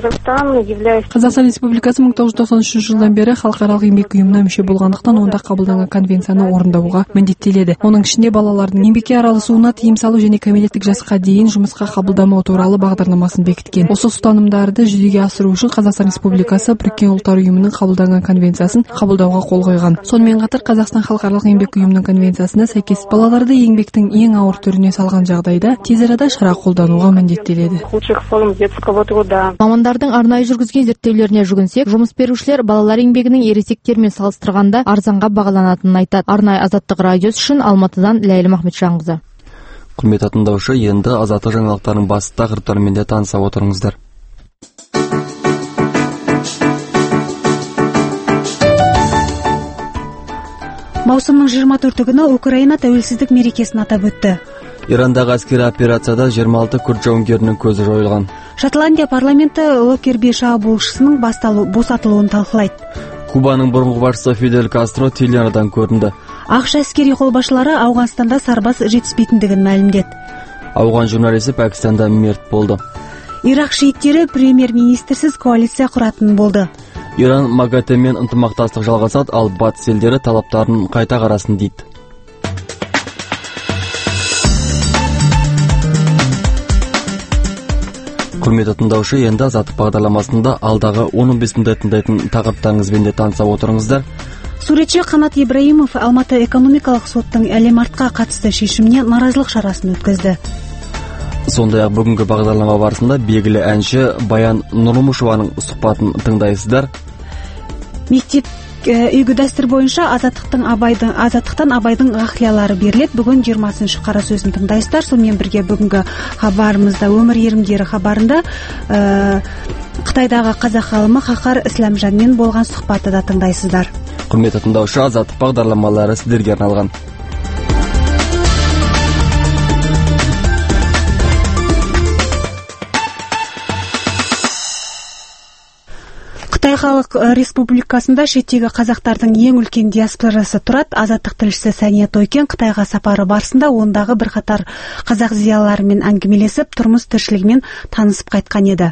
Қазақстан Республикасы мың тоғыз жүз тоқсан үшінші жылдан бері халықаралық еңбек ұйымына мүше болғандықтан, онда қабылданған конвенцияны орындауға міндеттеледі. Оның ішінде балалардың еңбекке араласуына тыйым салу және кәмелеттік жасқа дейін жұмысқа қабылдамау туралы бағдарламасын бекіткен. Осы ұстанымдарды жүзеге асыру үшін Қазақстан Республикасы Біріккен Ұлттар ұйымының қабылданған конвенциясын қабылдауға қол қойған. Сонымен қатар Қазақстан халықаралық еңбек ұйымының конвенциясына сәйкес балаларды еңбектің ең ауыр түріне салған жағдайда тез арада шара қолдануға міндеттеледі. Мамандардың арнайы жүргізген зерттеулеріне жүгінсек, жұмыс берушілер балалар еңбегінің ересектермен салыстырғанда арзанға бағаланатынын айтады. Арнайы Азаттық радиосы үшін Алматыдан Ләйлім Ахметжанқызы. Құрметті тыңдаушы, енді азаттық жаңалықтардың басты тақырыптарымен де таныса отырыңыздар. Маусымның жиырма төрті күні Украина тәуелсіздік мерекесін атап өтті. Ирандағы әскери операцияда жиырма алты күрд жауынгерінің көзі жойылған. Шотландия парламенті Локерби шабуылшысының босатылуын талқылайды. Кубаның бұрынғы басшысы Фидель Кастро телеарнадан көрінді. Ақш әскери қолбасшылары Ауғанстанда сарбаз жетіспейтіндігін мәлімдеді. Ауған журналисі Пәкістанда мерт болды. Ирак шииттері премьер-министрсіз коалиция құратын болды. Иран МАГАТЭмен ынтымақтастық жалғасады, ал батыс елдері талаптарын қайта қарасын дейді. Құрметті тыңдаушы, енді азаттық бағдарламасында алдағы он он бес минутта тыңдайтын тақырыптарыңызбен де таныса отырыңыздар. Суретші Қанат Ибраимов Алматы экономикалық соттың әлемартқа қатысты шешіміне наразылық шарасын өткізді. Сондай-ақ бүгінгі бағдарлама барысында белгілі әнші Баян Нұрмышеваның сұхбатын тыңдайсыздар. Мектеп Үйгө дәстүр боюнча азаттыктын абайдын азаттыктан абайдын акыялары берилет. Бүгүн жыйырмасынчы кара сөзүн тыңдайсыздар. Сол менен бирге бүгүнкү кабарыбызда өмүр иримдери кабарында Кытайдагы казак калымы Кахар Исламжан менен болгон сухбатты да тыңдайсыздар. Курметтүү тыңдоочу, азаттык багдарламалары сиздерге арналган. Кытай Халық Республикасында шеттеги казактардын эң үлкен диаспорасы турат. Азаттык тилчиси Сания Тойкен Кытайга сапары барысында ондагы бир катар казак зыялылары менен аңгимелешип, турмуш тирчилиги менен таанышып кайткан эди.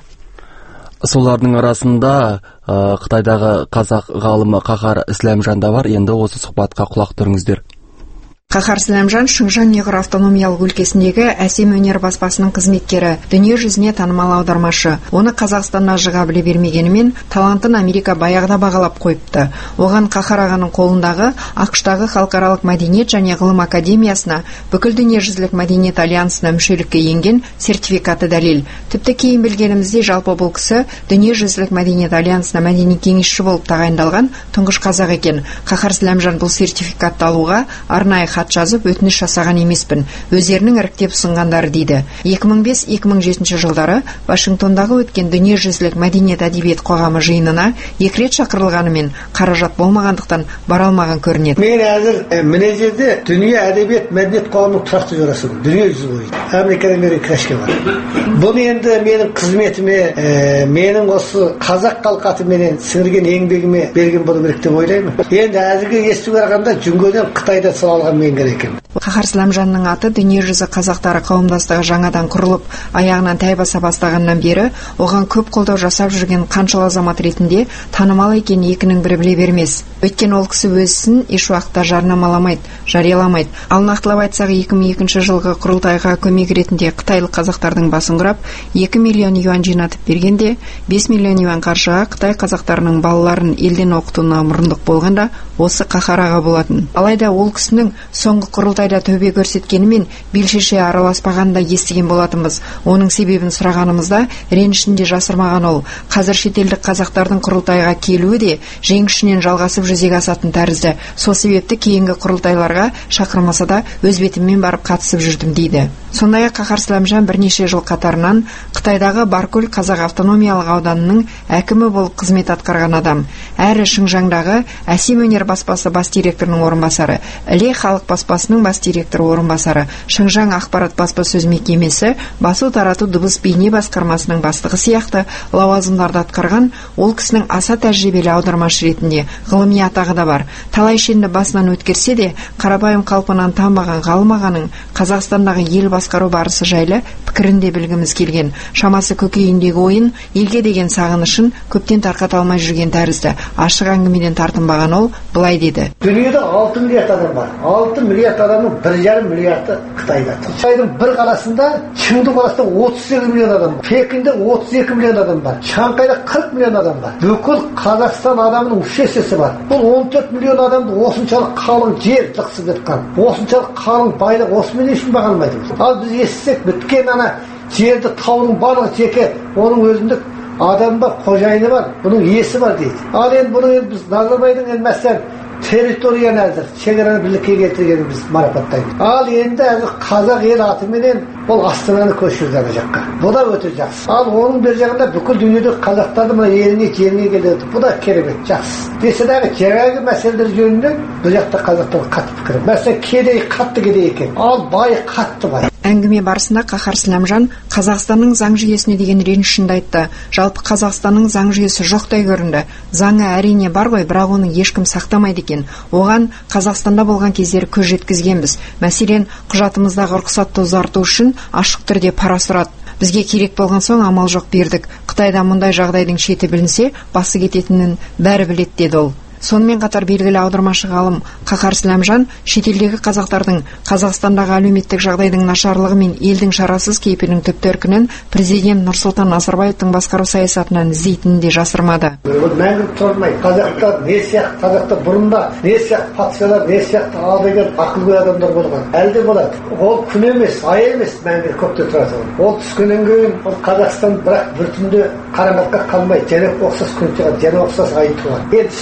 Солардын арасында Кытайдагы казак галымы Кахар Исламжан да бар. Энди осы сухбатка кулак түрүңүздөр. Кахар Исламжан Шыңжаң Уйгыр автономиялык өлкесиндеги Әсем өнер баспасынын кызметкери, дүйнө жүзүнө таанымал аудармашы. Оны Казакстанда жыга биле бермегенмен, талантын Америка баягыда багалап коюпту. Оган Кахар аганын колундагы АКШтагы Халкаралык Маданият жана Гылым академиясына, бүкүл дүйнө жүзүлүк Маданият альянсына мүчөлүккө энген сертификаты далил. Типти кийин билгенибиздей, жалпы бул киши дүйнө жүзүлүк Маданият альянсына маданий кеңешчи болуп тагайындалган туңгуш казак экен. Кахар Исламжан бул сертификатты алууга арнайы хат жазып өтүнүш жасаган эмеспин. Өздеринин ырыктеп сунгандары дейди. эки миң беш — эки миң жетинчи жылдары Вашингтондагы өткөн дүйнө жүзүлүк Маданият адабият койгамы жыйынына эки рет чакырылганы менен каражат болмагандыктан бара алмаган көрүнөт. Мен азыр мына жерде дүйнө адабият маданият койгамынын турактуу жарасымын. Дүйнө жүзү боюнча Америкадан бери крашка бар. Бул энди менин кызметиме, менин осы казак калкаты менен сіңирген еңбегиме берген болу керек деп ойлоймун. Энди азыркы эстиге караганда жүнгөдөн Кытайда салган мен керек экен. Кахар Исламжандын аты дүйнө жүзү казактары коомдостугу жаңадан курулуп, аягынан тай баса баштагандан бери оган көп колдоо жасап жүрген канчал азамат ретинде таанымал экенин экинин бири биле бермес. Өйткені ол кісі өзісін еш уақытта жарнамаламайды, жарияламайды. Ал нақтылап айтсақ, эки миң экинчи жылғы құрылтайға көмек ретінде қытайлық қазақтардың басын құрап, эки миллион юан жинатып бергенде, беш миллион юан қаржыға Қытай қазақтарының балаларын елден оқытуына мұрындық болғанда, осы Кахар аға болатын. Алайда ол кісінің соңғы құрылтайда төбе көрсеткенімен белшеше араласпағанда естіген болатынбыз. Оның себебін сұрағанымызда ренішінде жасырмаған ол. Қазір шетелдік қазақтардың құрылтайға келуі де жеңішінен жалғасып жүзеге асатын тәрізді. Сол себепті кейінгі құрылтайларға шақырмаса да өз бетіммен барып қатысып жүрдім дейді. Сондай-ақ Кахар Исламжан бірнеше жыл қатарынан Қытайдағы Баркөл қазақ автономиялық ауданының әкімі болып қызмет атқарған адам. Әрі Шыңжаңдағы Әсем өнер баспасы бас директорының орынбасары, Іле халық баспасының бас директоры орынбасары, Шыңжаң ақпарат баспасөз мекемесі басу тарату дыбыс бейне басқармасының бастығы сияқты лауазымдарды атқарған ол кісінің аса тәжірибелі аудармашы ретінде ғылыми атағы да бар. Талай шенді басынан өткерсе де, қарапайым қалпынан танбаған ғалым ағаның Қазақстандағы ел басқару барысы жайлы пікірінде білгіміз келген. Шамасы көкейіндегі ойын, елге деген сағынышын көптен тарқата алмай жүрген тәрізді. Ашық әңгімеден тартынбаған ол былай деді. Дүниеде алты миллиард адам бар. алты миллиард адамның бір жарым миллиарды Қытайда. Қытайдың бір қаласында, Чыңды қаласында отыз сегіз миллион адам бар. Пекинде отыз екі миллион адам бар. Шанхайда қырық миллион адам бар. Бүкіл Қазақстан адамының үш есесі бар. Бұл он төрт миллион адамды осыншалық қалың жер жықсып жатқан. Осыншалық қалың байлық осымен ешкім бағалмайды. Ал біз естісек біткен ана жерді таудың барлығы жеке оның өзіндік адам бар, қожайыны бар, бұның иесі бар дейді. Ал енді бұны біз Назарбайдың енді мәселен территорияны әзір, шекараны бірлікке келтіргенін біз марапаттаймыз. Ал енді әзір қазақ ел атыменен ол Астананы көшірді ана жаққа. Бұл да өте жақсы. Ал оның бір жағында бүкіл дүниеде қазақтарды мына еліне жеріне келеді. Бұл да керемет, жақсы. Десе дағы жаңағы мәселелер жөнінде бұл жақта қазақтар қатты пікір. Мәселен кедей қатты кедей екен. Ал бай қатты бай. Әңгіме барысында Кахар Исламжан Қазақстанның заң жүйесіне деген ренішін айтты. Жалпы Қазақстанның заң жүйесі жоқтай көрінді. Заңы әрине бар ғой, бірақ оны ешкім сақтамайды екен. Оған Қазақстанда болған кездері көз жеткізгенбіз. Мәселен, құжатымыздағы рұқсатты ұзарту үшін ашық түрде пара сұрады. Бізге керек болған соң амал жоқ бердік. Қытайда мұндай жағдайдың шеті білінсе, басы кететінін бәрі білет деді ол. Сонымен қатар белгілі аудармашы ғалым Кахар Исламжан шетелдегі қазақтардың Қазақстандағы әлеуметтік жағдайдың нашарлығы мен елдің шарасыз кейпінің түп төркінін президент Нұрсұлтан Назарбаевтың басқару саясатынан іздейтінін де жасырмады. Мәңгілік тұрмайды. Қазақтар не сияқты, қазақтар бұрында не сияқты патшалар, не сияқты алдыгер ақылгөй адамдар болған. Әлде болады. Ол күн емес, ай емес мәңгілік көкте тұрады. Ол түскеннен кейін ол Қазақстан бірақ бір түнде қараңғылыққа қалмайды. Және ұқсас күн шығады, және ұқсас ай туады. Енді ішкі жағдай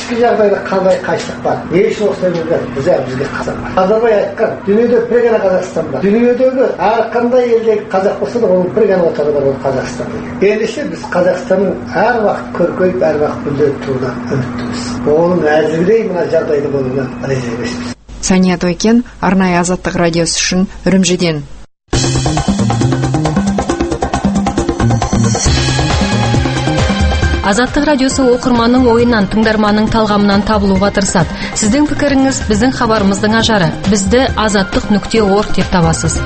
қайда қандай қайшылық бар, не үшін осылай болған, біз бізге қазақ бар. Назарбаев айтқан, дүниеде бір ғана Қазақстан бар. Дүниедегі әрқандай елдегі қазақ болса да оның бір ғана отаны бар, ол Қазақстан деген. Ендеше біз Қазақстанның әр уақыт көркейіп, әр уақыт гүлденіп тұрудан үміттіміз. Оның әзірдей мына жағдайда болуына разы емеспіз. Сания Тойкен, арнайы Азаттық радиосы үшін Үрімжіден. Азаттық радиосы оқырманның ойынан, тыңдарманның талғамынан табылуға тырысады. Сіздің пікіріңіз біздің хабарымыздың ажары. Бізді азаттық нүкте орг деп табасыз.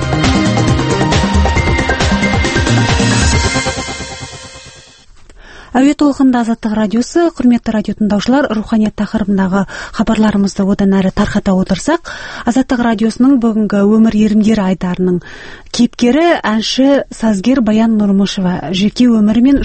Әуе толқынында Азаттық радиосы, құрметті радио тыңдаушылар, руханият тақырыбындағы хабарларымызды одан әрі тарқата отырсақ, Азаттық радиосының бүгінгі өмір ерімдері айдарының кейіпкері әнші сазгер Баян Нұрмышева жеке өмірі мен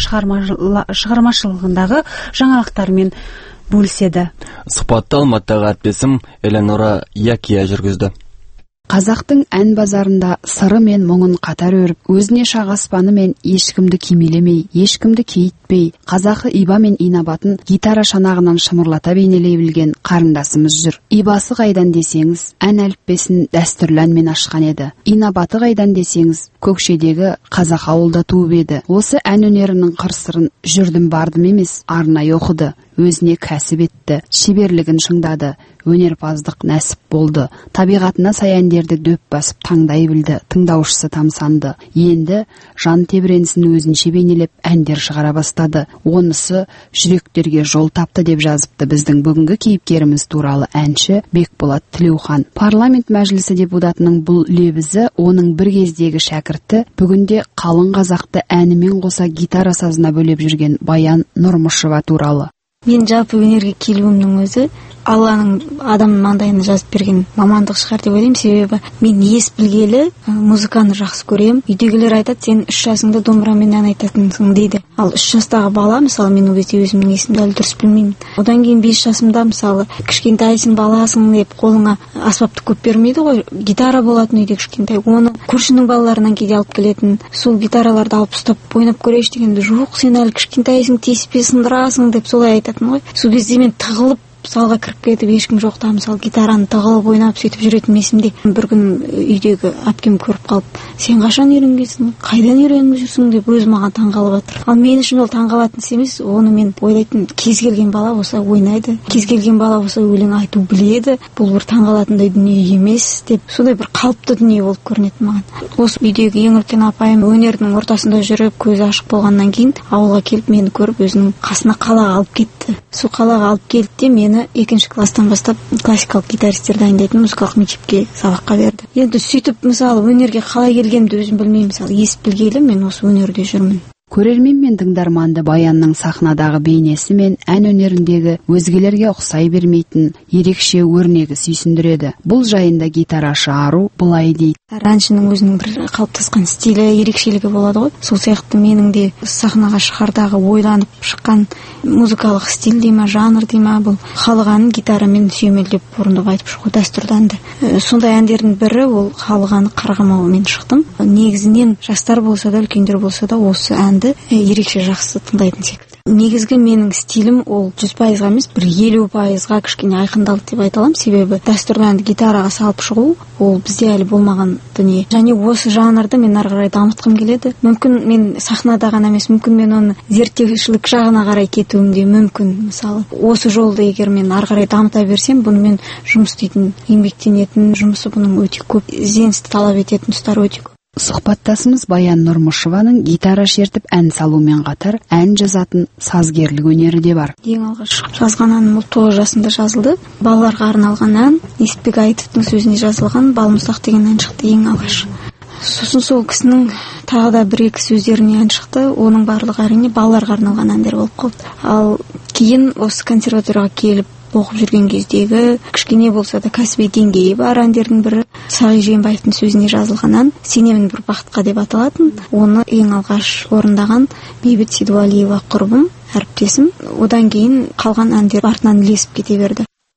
шығармашылығындағы жаңалықтармен бөліседі. Сұхбатты Алматыдағы әріптесім Эленора Якия жүргізді. Қазақтың ән базарында сыры мен мұңын қатар өріп, өзіне шағаспаны мен ешкімді кимелемей, ешкімді кейітпей, қазақы иба мен инабатын гитара шанағынан шымырлата бейнелей білген қарындасымыз жүр. Ибасы қайдан десеңіз, ән әліппесін дәстүрлі әнмен ашқан еді. Инабаты қайдан десеңіз, Көкшедегі қазақ ауылда туып еді. Осы ән өнерінің қыр-сырын жүрдім бардым емес, арнайы оқыды. Өзіне кәсіп етті, шеберлігін шыңдады, өнерпаздық нәсіп болды. Табиғатына сай әндерді дөп басып таңдай білді, тыңдаушысы тамсанды. Енді жан тебіренісін өзінше бейнелеп әндер шығара бастады. Онысы жүректерге жол тапты деп жазыпты біздің бүгінгі кейіпкеріміз туралы әнші Бекболат Тілеухан. Парламент мәжілісі депутатының бұл лебізі оның бір кездегі шәкірті, бүгінде қалың қазақты әнімен қоса гитара сазына бөлеп жүрген Баян Нұрмышева туралы. Мен жалпы өнерге келуімнің өзі Алланың адамның маңдайына жазып берген мамандық шығар деп ойлаймын. Себебі мен ес білгелі музыканы жақсы көремін. Үйдегілер айтады, сен үш жасыңда домбырамен ән айтатынсың дейді. Ал үш жастағы бала, мысалы, мен ол кезде өзімнің есімді әлі дұрыс білмеймін. Одан кейін бес жасымда, мысалы, кішкентайсың, баласың деп қолыңа аспапты көп бермейді ғой. Гитара болатын үйде кішкентай. Оны көршінің балаларынан кейде алып келетін. Сол гитараларды алып ұстап ойнап көрейінші дегенде, жоқ, сен әлі кішкентайсың, тиіспе, сындырасың деп солай айтатын ғой. Сол кезде мен тығылып залға кіріп кетіп, ешкім жоқта, мысалы, гитараны тығылып ойнап сөйтіп жүретін есімде. Бір күн үйдегі әпкем көріп қалып, сен қашан үйренгенсің, қайдан үйреніп жүрсің деп өзі маған таңғалып жатыр. Ал мен үшін ол таңғалатын іс емес, оны мен ойлайтын, кез келген бала болса ойнайды, кез келген бала болса өлең айту біледі, бұл бір таңғалатындай дүние емес деп, сондай бір қалыпты дүние болып көрінеді маған. Осы үйдегі ең үлкен апайым өнердің ортасында жүріп, көзі ашық болғаннан кейін ауылға келіп мені көріп, өзінің қасына қалаға алып кетті. Сол қалаға алып келді де мені екінші класстан бастап классикалық гитаристер дайындайтын музыкалық мектепке сабаққа берді. Енді сөйтіп, мысалы, өнерге қалай келгенімді өзім білмеймін, мысалы, ес білгелі мен осы өнерде жүрмін. Көрермен мен тыңдарманды Баянның сахнадағы бейнесі мен ән өнеріндегі өзгелерге ұқсай бермейтін ерекше өрнегі сүйсіндіреді. Бұл жайында гитарашы Ару былай дейді. Әншінің өзінің бір қалыптасқан стилі, ерекшелігі болады ғой. Сол сияқты менің де сахнаға шығардағы ойланып шыққан музыкалық стиль дейма, жанр дейма, бұл халық әнін гитарамен сүйемелдеп орындап айтып шығу дәстүрданды. Сондай әндердің бірі ол халық әні Қарғамаумен шықтым. Негізінен жастар болса да, үлкендер болса да осы әнді ерекше жақсы тыңдайтын секілді. Негізгі менің стилім ол жүз пайызға емес, бір елу пайызға кішкене айқындалды деп айта аламын. Себебі дәстүрлі әнді гитараға салып шығу ол бізде әлі болмаған дүние. Және осы жанрды мен ары қарай дамытқым келеді. Мүмкін мен сахнада ғана емес, мүмкін мен оны зерттеушілік жағына қарай кетуім де мүмкін. Мысалы, осы жолды егер мен ары қарай дамыта берсем, бұны мен жұмыс істейтін, еңбектенетін, жұмысы бұның өте көп, ізденісті талап ететін тұстары өте көп. Сұхбаттасымыз Баян Нұрмышеваның гитара шертіп ән салумен қатар ән жазатын сазгерлік өнері де бар. Ең алғаш жазған әнім тоғыз жасында жазылды. Балаларға арналған ән, Несіпбек Айтовтың сөзіне жазылған Балмұздақ деген ән шықты ең алғаш. Сосын сол кісінің тағы да бір екі сөздеріне ән шықты. Оның барлығы әрине балаларға арналған әндер болып қалды. Ал кейін осы консерваторияға келіп оқып жүрген кездегі кішкене болса да кәсіби деңгейі бар әндердің бірі Сағи Жиенбаевтың сөзіне жазылған ән Сенемін бір бақытқа деп аталатын. Оны ең алғаш орындаған Бейбіт Сейдуалиева құрбым, әріптесім. Одан кейін қалған әндер артынан ілесіп кете берді.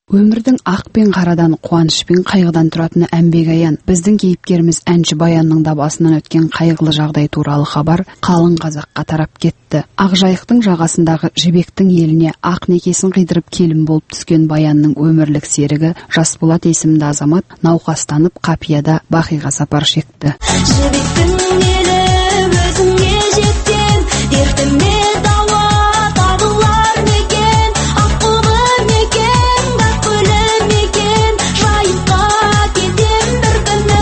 Өмірдің ақ пен қарадан, қуаныш пен қайғыдан тұратыны әмбек аян. Біздің кейіпкеріміз әнші Баянның да басынан өткен қайғылы жағдай туралы хабар қалың қазаққа тарап кетті. Ақжайықтың жағасындағы жібектің еліне ақ некесін қидырып келін болып түскен Баянның өмірлік серігі Жасболат есімді азамат науқастанып Қапияда Бақиға сапар шекті. Жібектің елі өзіңе жеткен, дертіме дауа табылар мекен, аққұлы мекен, бақылы мекен, жайыққа кетем бір күні.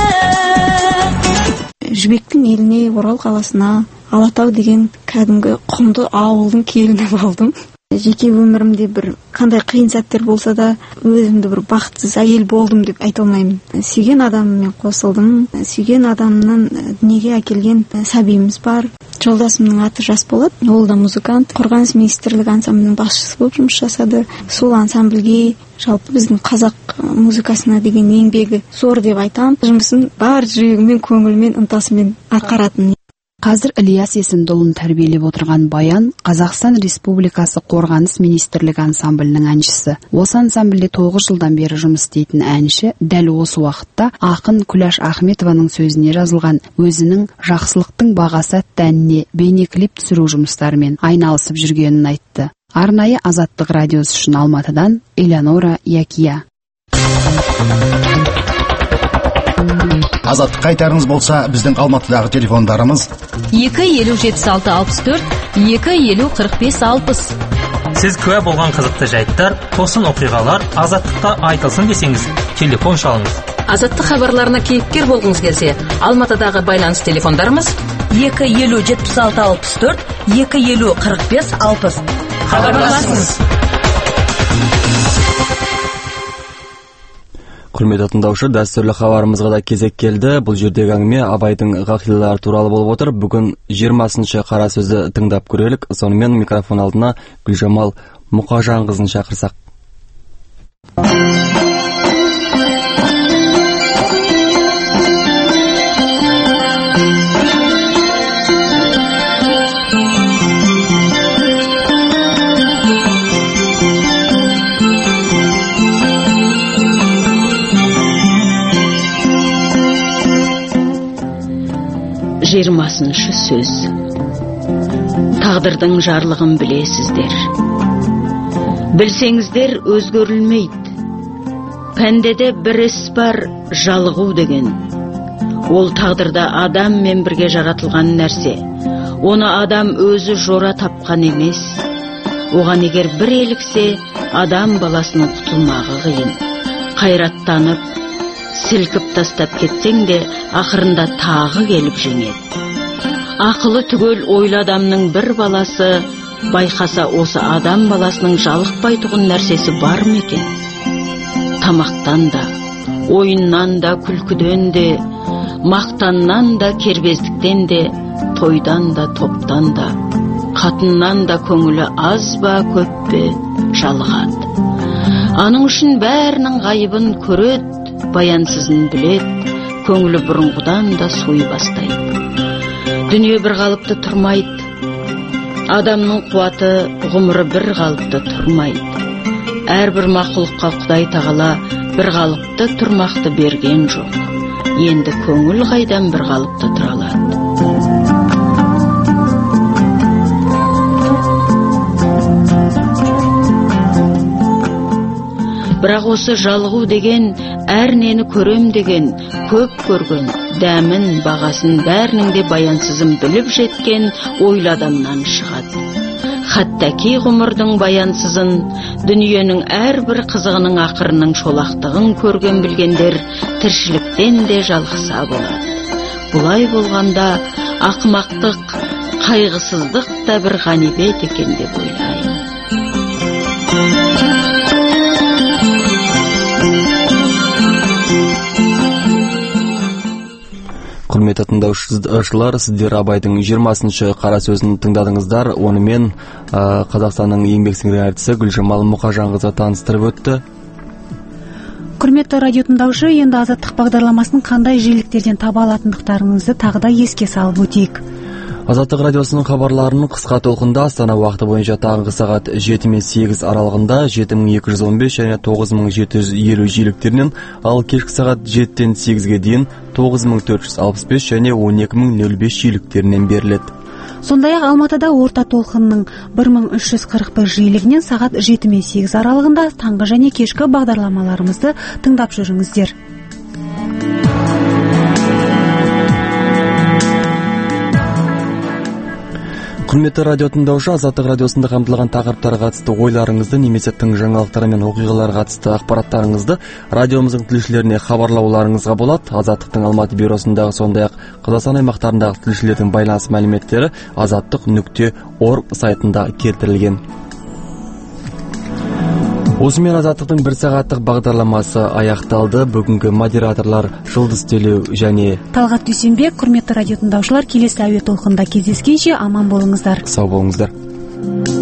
Жібектің еліне, Орал қаласына, Алатау деген кәдімгі құмды ауылдың келіні болдым. Жеке өмірімде бір қандай қиын сәттер болса да, өзімді бір бақытсыз әйел болдым деп айта алмаймын. Сүйген адамыммен қосылдым. Сүйген адамның дүниеге әкелген сәбиіміз бар. Жолдасымның аты Жасболат, ол да музыкант. Қорғаныс министрлігі ансамблінің басшысы болып жұмыс жасады. Сол ансамбльге жалпы біздің қазақ музыкасына деген еңбегі зор деп айтам. Жұмысын бар жүрегімен, көңілімен, ынтасымен атқаратын. Қазір Ілияс есімді ұлын тәрбиелеп отырған Баян Қазақстан Республикасы Қорғаныс министрлігі ансамблінің әншісі. Осы ансамбльде тоғыз жылдан бері жұмыс істейтін әнші дәл осы уақытта ақын Күләш Ахметованың сөзіне жазылған өзінің жақсылықтың бағасы атты әніне бейнеклип түсіру жұмыстарымен айналысып жүргенін айтты. Арнайы Азаттық радиосы үшін Алматыдан Элеонора Якия. Азаттық қайтарыңыз болса, біздің Алматыдағы телефондарымыз екі елу жетпіс алты алпыс төрт, екі елу қырық бес алпыс. Сіз куә болған қызықты жайттар, тосын оқиғалар Азаттықта айтылсын десеңіз, телефон шалыңыз. Азаттық хабарларына кейіпкер болғыңыз келсе, Алматыдағы байланыс телефондарымыз екі елу жетпіс алты алпыс төрт, екі елу қырық бес алпыс. Хабарласыңыз. Құрметті тыңдаушы, дәстүрлі хабарымызға да кезек келді. Бұл жердегі әңгіме Абайдың ғақидалары туралы болып отыр. Бүгін жиырмасыншы қара сөзді тыңдап көрелік. Сонымен микрофон алдына Гүлжамал Мұқажанқызын шақырсақ. жиырмасыншы сөз. Тағдырдың жарлығын білесіздер. Білсеңіздер өзгерілмейді. Пәндеде бір іс бар, жалығу деген. Ол тағдырда адаммен бірге жаратылған нәрсе. Оны адам өзі жора тапқан емес. Оған егер бір еліксе, адам баласының құтылмағы қиын. Қайраттанып, сілкіп тастап кетсең де, ақырында тағы келіп жеңеді. Ақылы түгел ойлы адамның бір баласы, байқаса осы адам баласының жалықпай тұғын нәрсесі бар ма екен? Тамақтан да, ойыннан да, күлкіден де, мақтаннан да, кербездіктен де, тойдан да, топтан да, қатыннан да көңілі аз ба, көп пе, жалығады. Аның үшін бәрінің ғайыбын көреді, баянсызын білет, көңілі бұрынғыдан да сой бастайды. Дүние бір қалыпты тұрмайды, адамның қуаты ғұмыры бір қалыпты тұрмайды. Әрбір мақұлыққа Құдай тағала бір қалыпты тұрмақты берген жоқ. Енді көңіл қайдан бір қалыпты тұралады. Бірақ осы жалығу деген, әр нені көрем деген, көп көрген, дәмін, бағасын бәрінің де баянсызын біліп жеткен ойлы адамнан шығады. Хаттаки ғұмырдың баянсызын, дүниенің әрбір қызығының ақырының шолақтығын көрген білгендер тіршіліктен де жалғыса болады. Бұлай болғанда ақымақтық, қайғысыздық та бір ғанибет екен деп ойлаймын. Құрметті тыңдаушылар, сіздер Абайдың жиырмасыншы қара сөзін тыңдадыңыздар. Онымен Қазақстанның еңбек сіңірген артисі Гүлжамал Мұқажанқызы таныстырып өтті. Құрметті радио тыңдаушы, енді Азаттық бағдарламасының қандай жиіліктерден таба алатындықтарыңызды тағы да еске салып өтейік. Азаттық радиосының хабарларының қысқа толқында Астана уақыты бойынша таңғы сағат жеті мен сегіз аралығында жеті мың екі жүз он бес және тоғыз мың жеті жүз елу жиіліктерінен, ал кешкі сағат жетіден сегізге дейін тоғыз мың төрт жүз алпыс бес және он екі мың нөл бес жиіліктерінен беріледі. Сондай-ақ Алматыда орта толқынның бір мың үш жүз қырық бір жиілігінен сағат жеті мен сегіз аралығында таңғы және кешкі бағдарламаларымызды тыңдап жүріңіздер. Құрметті радио тыңдаушы, Азаттық радиосында қамтылған тақырыптарға қатысты ойларыңызды немесе тың жаңалықтар мен оқиғаларға қатысты ақпараттарыңызды радиомыздың тілшілеріне хабарлауларыңызға болады. Азаттықтың Алматы бюросындағы, сондай-ақ Қазақстан аймақтарындағы тілшілердің байланыс мәліметтері азаттық нүкте орг сайтында келтірілген. Осымен Азаттықтың бір сағаттық бағдарламасы аяқталды. Бүгінгі модераторлар Жұлдыз Телеу және Талғат Дүйсенбек. Құрметті радио тыңдаушылар, келесі әуе толқында кездескенше аман болыңыздар. Сау болыңыздар.